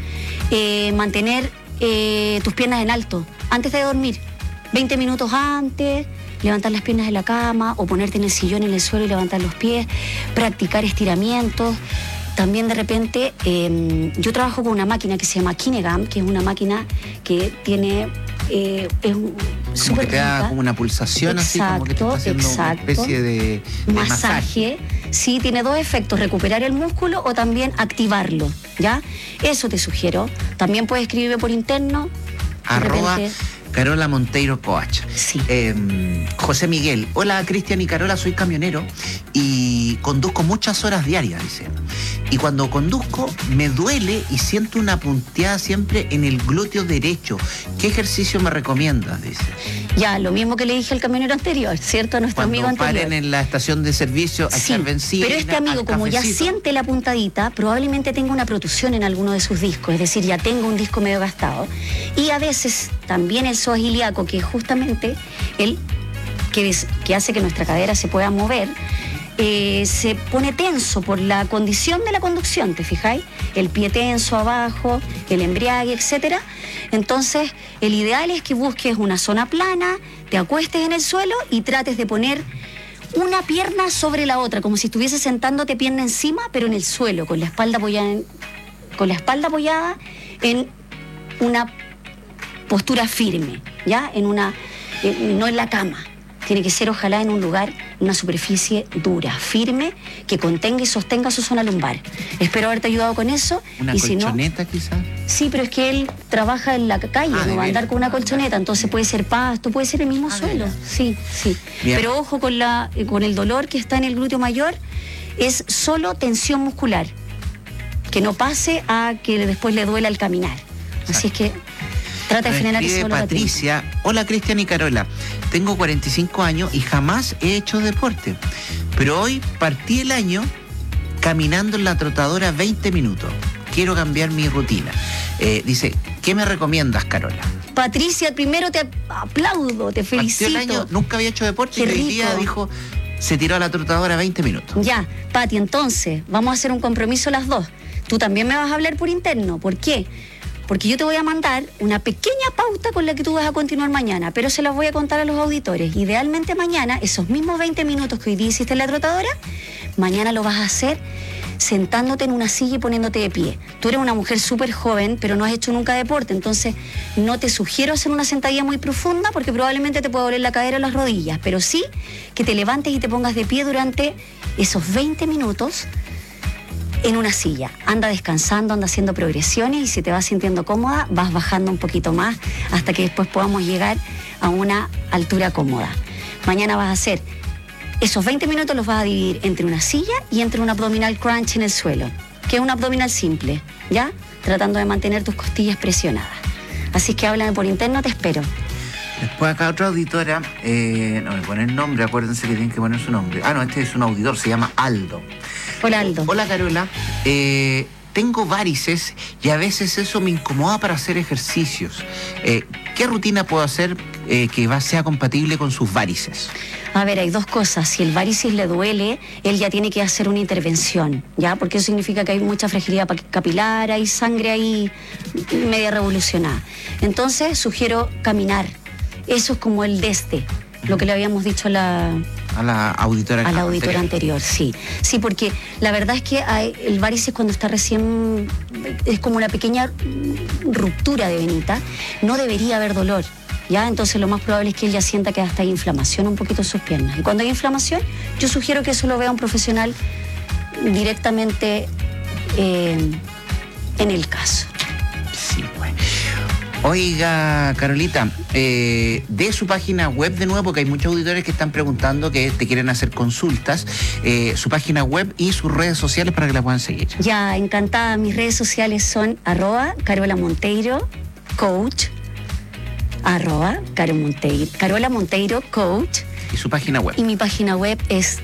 mantener tus piernas en alto antes de dormir, 20 minutos antes, levantar las piernas de la cama o ponerte en el sillón en el suelo y levantar los pies, practicar estiramientos. También de repente, yo trabajo con una máquina que se llama Kinegam, que es una máquina que tiene... es como que te da como una pulsación, así como que te está haciendo una especie de masaje. Sí, tiene 2 efectos: recuperar el músculo o también activarlo, ¿ya? Eso te sugiero. También puedes escribirme por interno. @ Carola Monteiro Coach. Sí. José Miguel: hola Cristian y Carola, soy camionero y conduzco muchas horas diarias, dice. Y cuando conduzco me duele y siento una punteada siempre en el glúteo derecho. ¿Qué ejercicio me recomiendas? Dice. Ya, lo mismo que le dije al camionero anterior, ¿cierto? A nuestro amigo anterior. Cuando paren en la estación de servicio a echar benzina. Pero este amigo, como ya siente la puntadita, probablemente tenga una protusión en alguno de sus discos, es decir, ya tenga un disco medio gastado. Y a veces también el psoas ilíaco, que es justamente el que hace que nuestra cadera se pueda mover, se pone tenso por la condición de la conducción, ¿te fijáis? El pie tenso abajo, el embriague, etcétera. Entonces, el ideal es que busques una zona plana, te acuestes en el suelo y trates de poner una pierna sobre la otra, como si estuvieses sentándote pierna encima, pero en el suelo, con la espalda apoyada en una postura firme, ¿ya? No en la cama. Tiene que ser, ojalá, en un lugar, una superficie dura, firme, que contenga y sostenga su zona lumbar. Espero haberte ayudado con eso. ¿Una colchoneta, quizás? Sí, pero es que él trabaja en la calle, no va a andar con una colchoneta, entonces puede ser pasto, puede ser el mismo suelo. Sí. Bien. Pero ojo con el dolor que está en el glúteo mayor, es solo tensión muscular, que no pase a que después le duela al caminar. Así es que trata de frenar ese dolor. Patricia: hola Cristian y Carola, tengo 45 años y jamás he hecho deporte, pero hoy partí el año caminando en la trotadora 20 minutos. Quiero cambiar mi rutina. Dice, ¿qué me recomiendas, Carola? Patricia, primero te aplaudo, te felicito. Partió el año, nunca había hecho deporte. Qué y hoy día dijo, se tiró a la trotadora 20 minutos. Ya, Pati, entonces, vamos a hacer un compromiso las dos. Tú también me vas a hablar por interno. ¿Por qué? Porque yo te voy a mandar una pequeña pauta con la que tú vas a continuar mañana, pero se las voy a contar a los auditores. Idealmente mañana, esos mismos 20 minutos que hoy día hiciste en la trotadora, mañana lo vas a hacer sentándote en una silla y poniéndote de pie. Tú eres una mujer súper joven, pero no has hecho nunca deporte, entonces no te sugiero hacer una sentadilla muy profunda porque probablemente te pueda doler la cadera o las rodillas, pero sí que te levantes y te pongas de pie durante esos 20 minutos en una silla. Anda descansando, anda haciendo progresiones y si te vas sintiendo cómoda, vas bajando un poquito más hasta que después podamos llegar a una altura cómoda. Mañana vas a hacer esos 20 minutos, los vas a dividir entre una silla y entre un abdominal crunch en el suelo, que es un abdominal simple, ¿ya? Tratando de mantener tus costillas presionadas. Así que háblame por interno, te espero. Después acá otra auditora, no me pone el nombre, acuérdense que tienen que poner su nombre. Ah, no, este es un auditor, se llama Aldo. Hola, Aldo. Hola, Carola. Tengo varices y a veces eso me incomoda para hacer ejercicios. ¿Qué rutina puedo hacer que sea compatible con sus varices? A ver, hay dos cosas. Si el varices le duele, él ya tiene que hacer una intervención, ¿ya? Porque eso significa que hay mucha fragilidad capilar, hay sangre ahí media revolucionada. Entonces, sugiero caminar. Eso es como el lo que le habíamos dicho a la auditora anterior, sí. Sí, porque la verdad es que el varices cuando está recién, es como una pequeña ruptura de venita, no debería haber dolor, ¿ya? Entonces lo más probable es que él ya sienta que hasta hay inflamación un poquito en sus piernas. Y cuando hay inflamación, yo sugiero que eso lo vea un profesional directamente en el caso. Sí, pues. Oiga, Carolita, de su página web de nuevo, porque hay muchos auditores que están preguntando que te quieren hacer consultas, su página web y sus redes sociales para que la puedan seguir. Ya, encantada. Mis redes sociales son @Carola Monteiro Coach, Carola Monteiro Coach. ¿Y su página web? Y mi página web es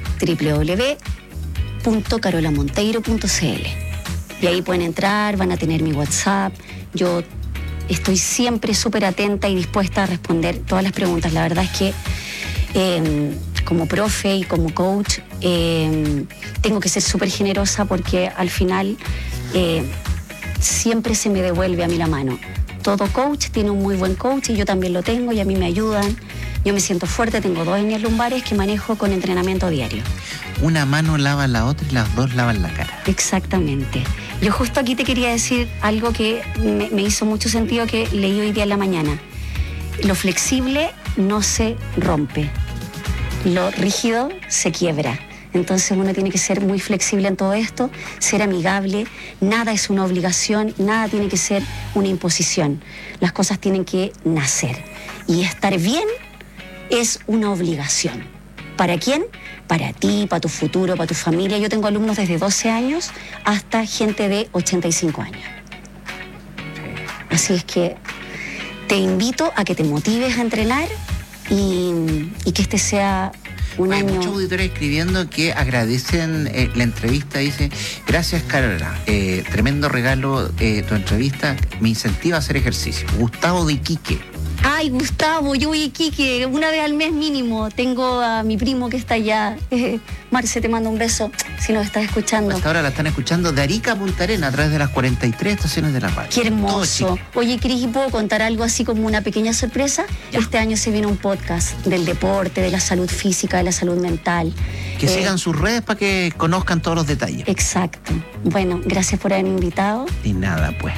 www.carolamonteiro.cl. Y ahí pueden entrar, van a tener mi WhatsApp. Yo estoy siempre súper atenta y dispuesta a responder todas las preguntas. La verdad es que como profe y como coach tengo que ser súper generosa porque al final siempre se me devuelve a mí la mano. Todo coach tiene un muy buen coach y yo también lo tengo y a mí me ayudan. Yo me siento fuerte, tengo 2 hernias lumbares que manejo con entrenamiento diario. Una mano lava la otra y las dos lavan la cara. Exactamente. Yo justo aquí te quería decir algo que me hizo mucho sentido que leí hoy día en la mañana. Lo flexible no se rompe, lo rígido se quiebra. Entonces uno tiene que ser muy flexible en todo esto, ser amigable, nada es una obligación, nada tiene que ser una imposición. Las cosas tienen que nacer. Y estar bien es una obligación. ¿Para quién? Para ti, para tu futuro, para tu familia. Yo tengo alumnos desde 12 años hasta gente de 85 años. Así es que te invito a que te motives a entrenar y que este sea un año. Hay muchos auditores escribiendo que agradecen la entrevista. Dice, gracias, Carola. Tremendo regalo tu entrevista. Me incentiva a hacer ejercicio. Gustavo de Iquique. Ay, Gustavo, yo voy a Iquique una vez al mes mínimo. Tengo a mi primo que está allá. Marce, te mando un beso si nos estás escuchando. Hasta ahora la están escuchando de Arica a Punta Arenas a través de las 43 estaciones de la radio. Qué hermoso. Oye, Cris, ¿y puedo contar algo así como una pequeña sorpresa? Ya. Este año se viene un podcast del deporte, de la salud física, de la salud mental. Que sigan sus redes para que conozcan todos los detalles. Exacto. Bueno, gracias por haberme invitado. Y nada, pues.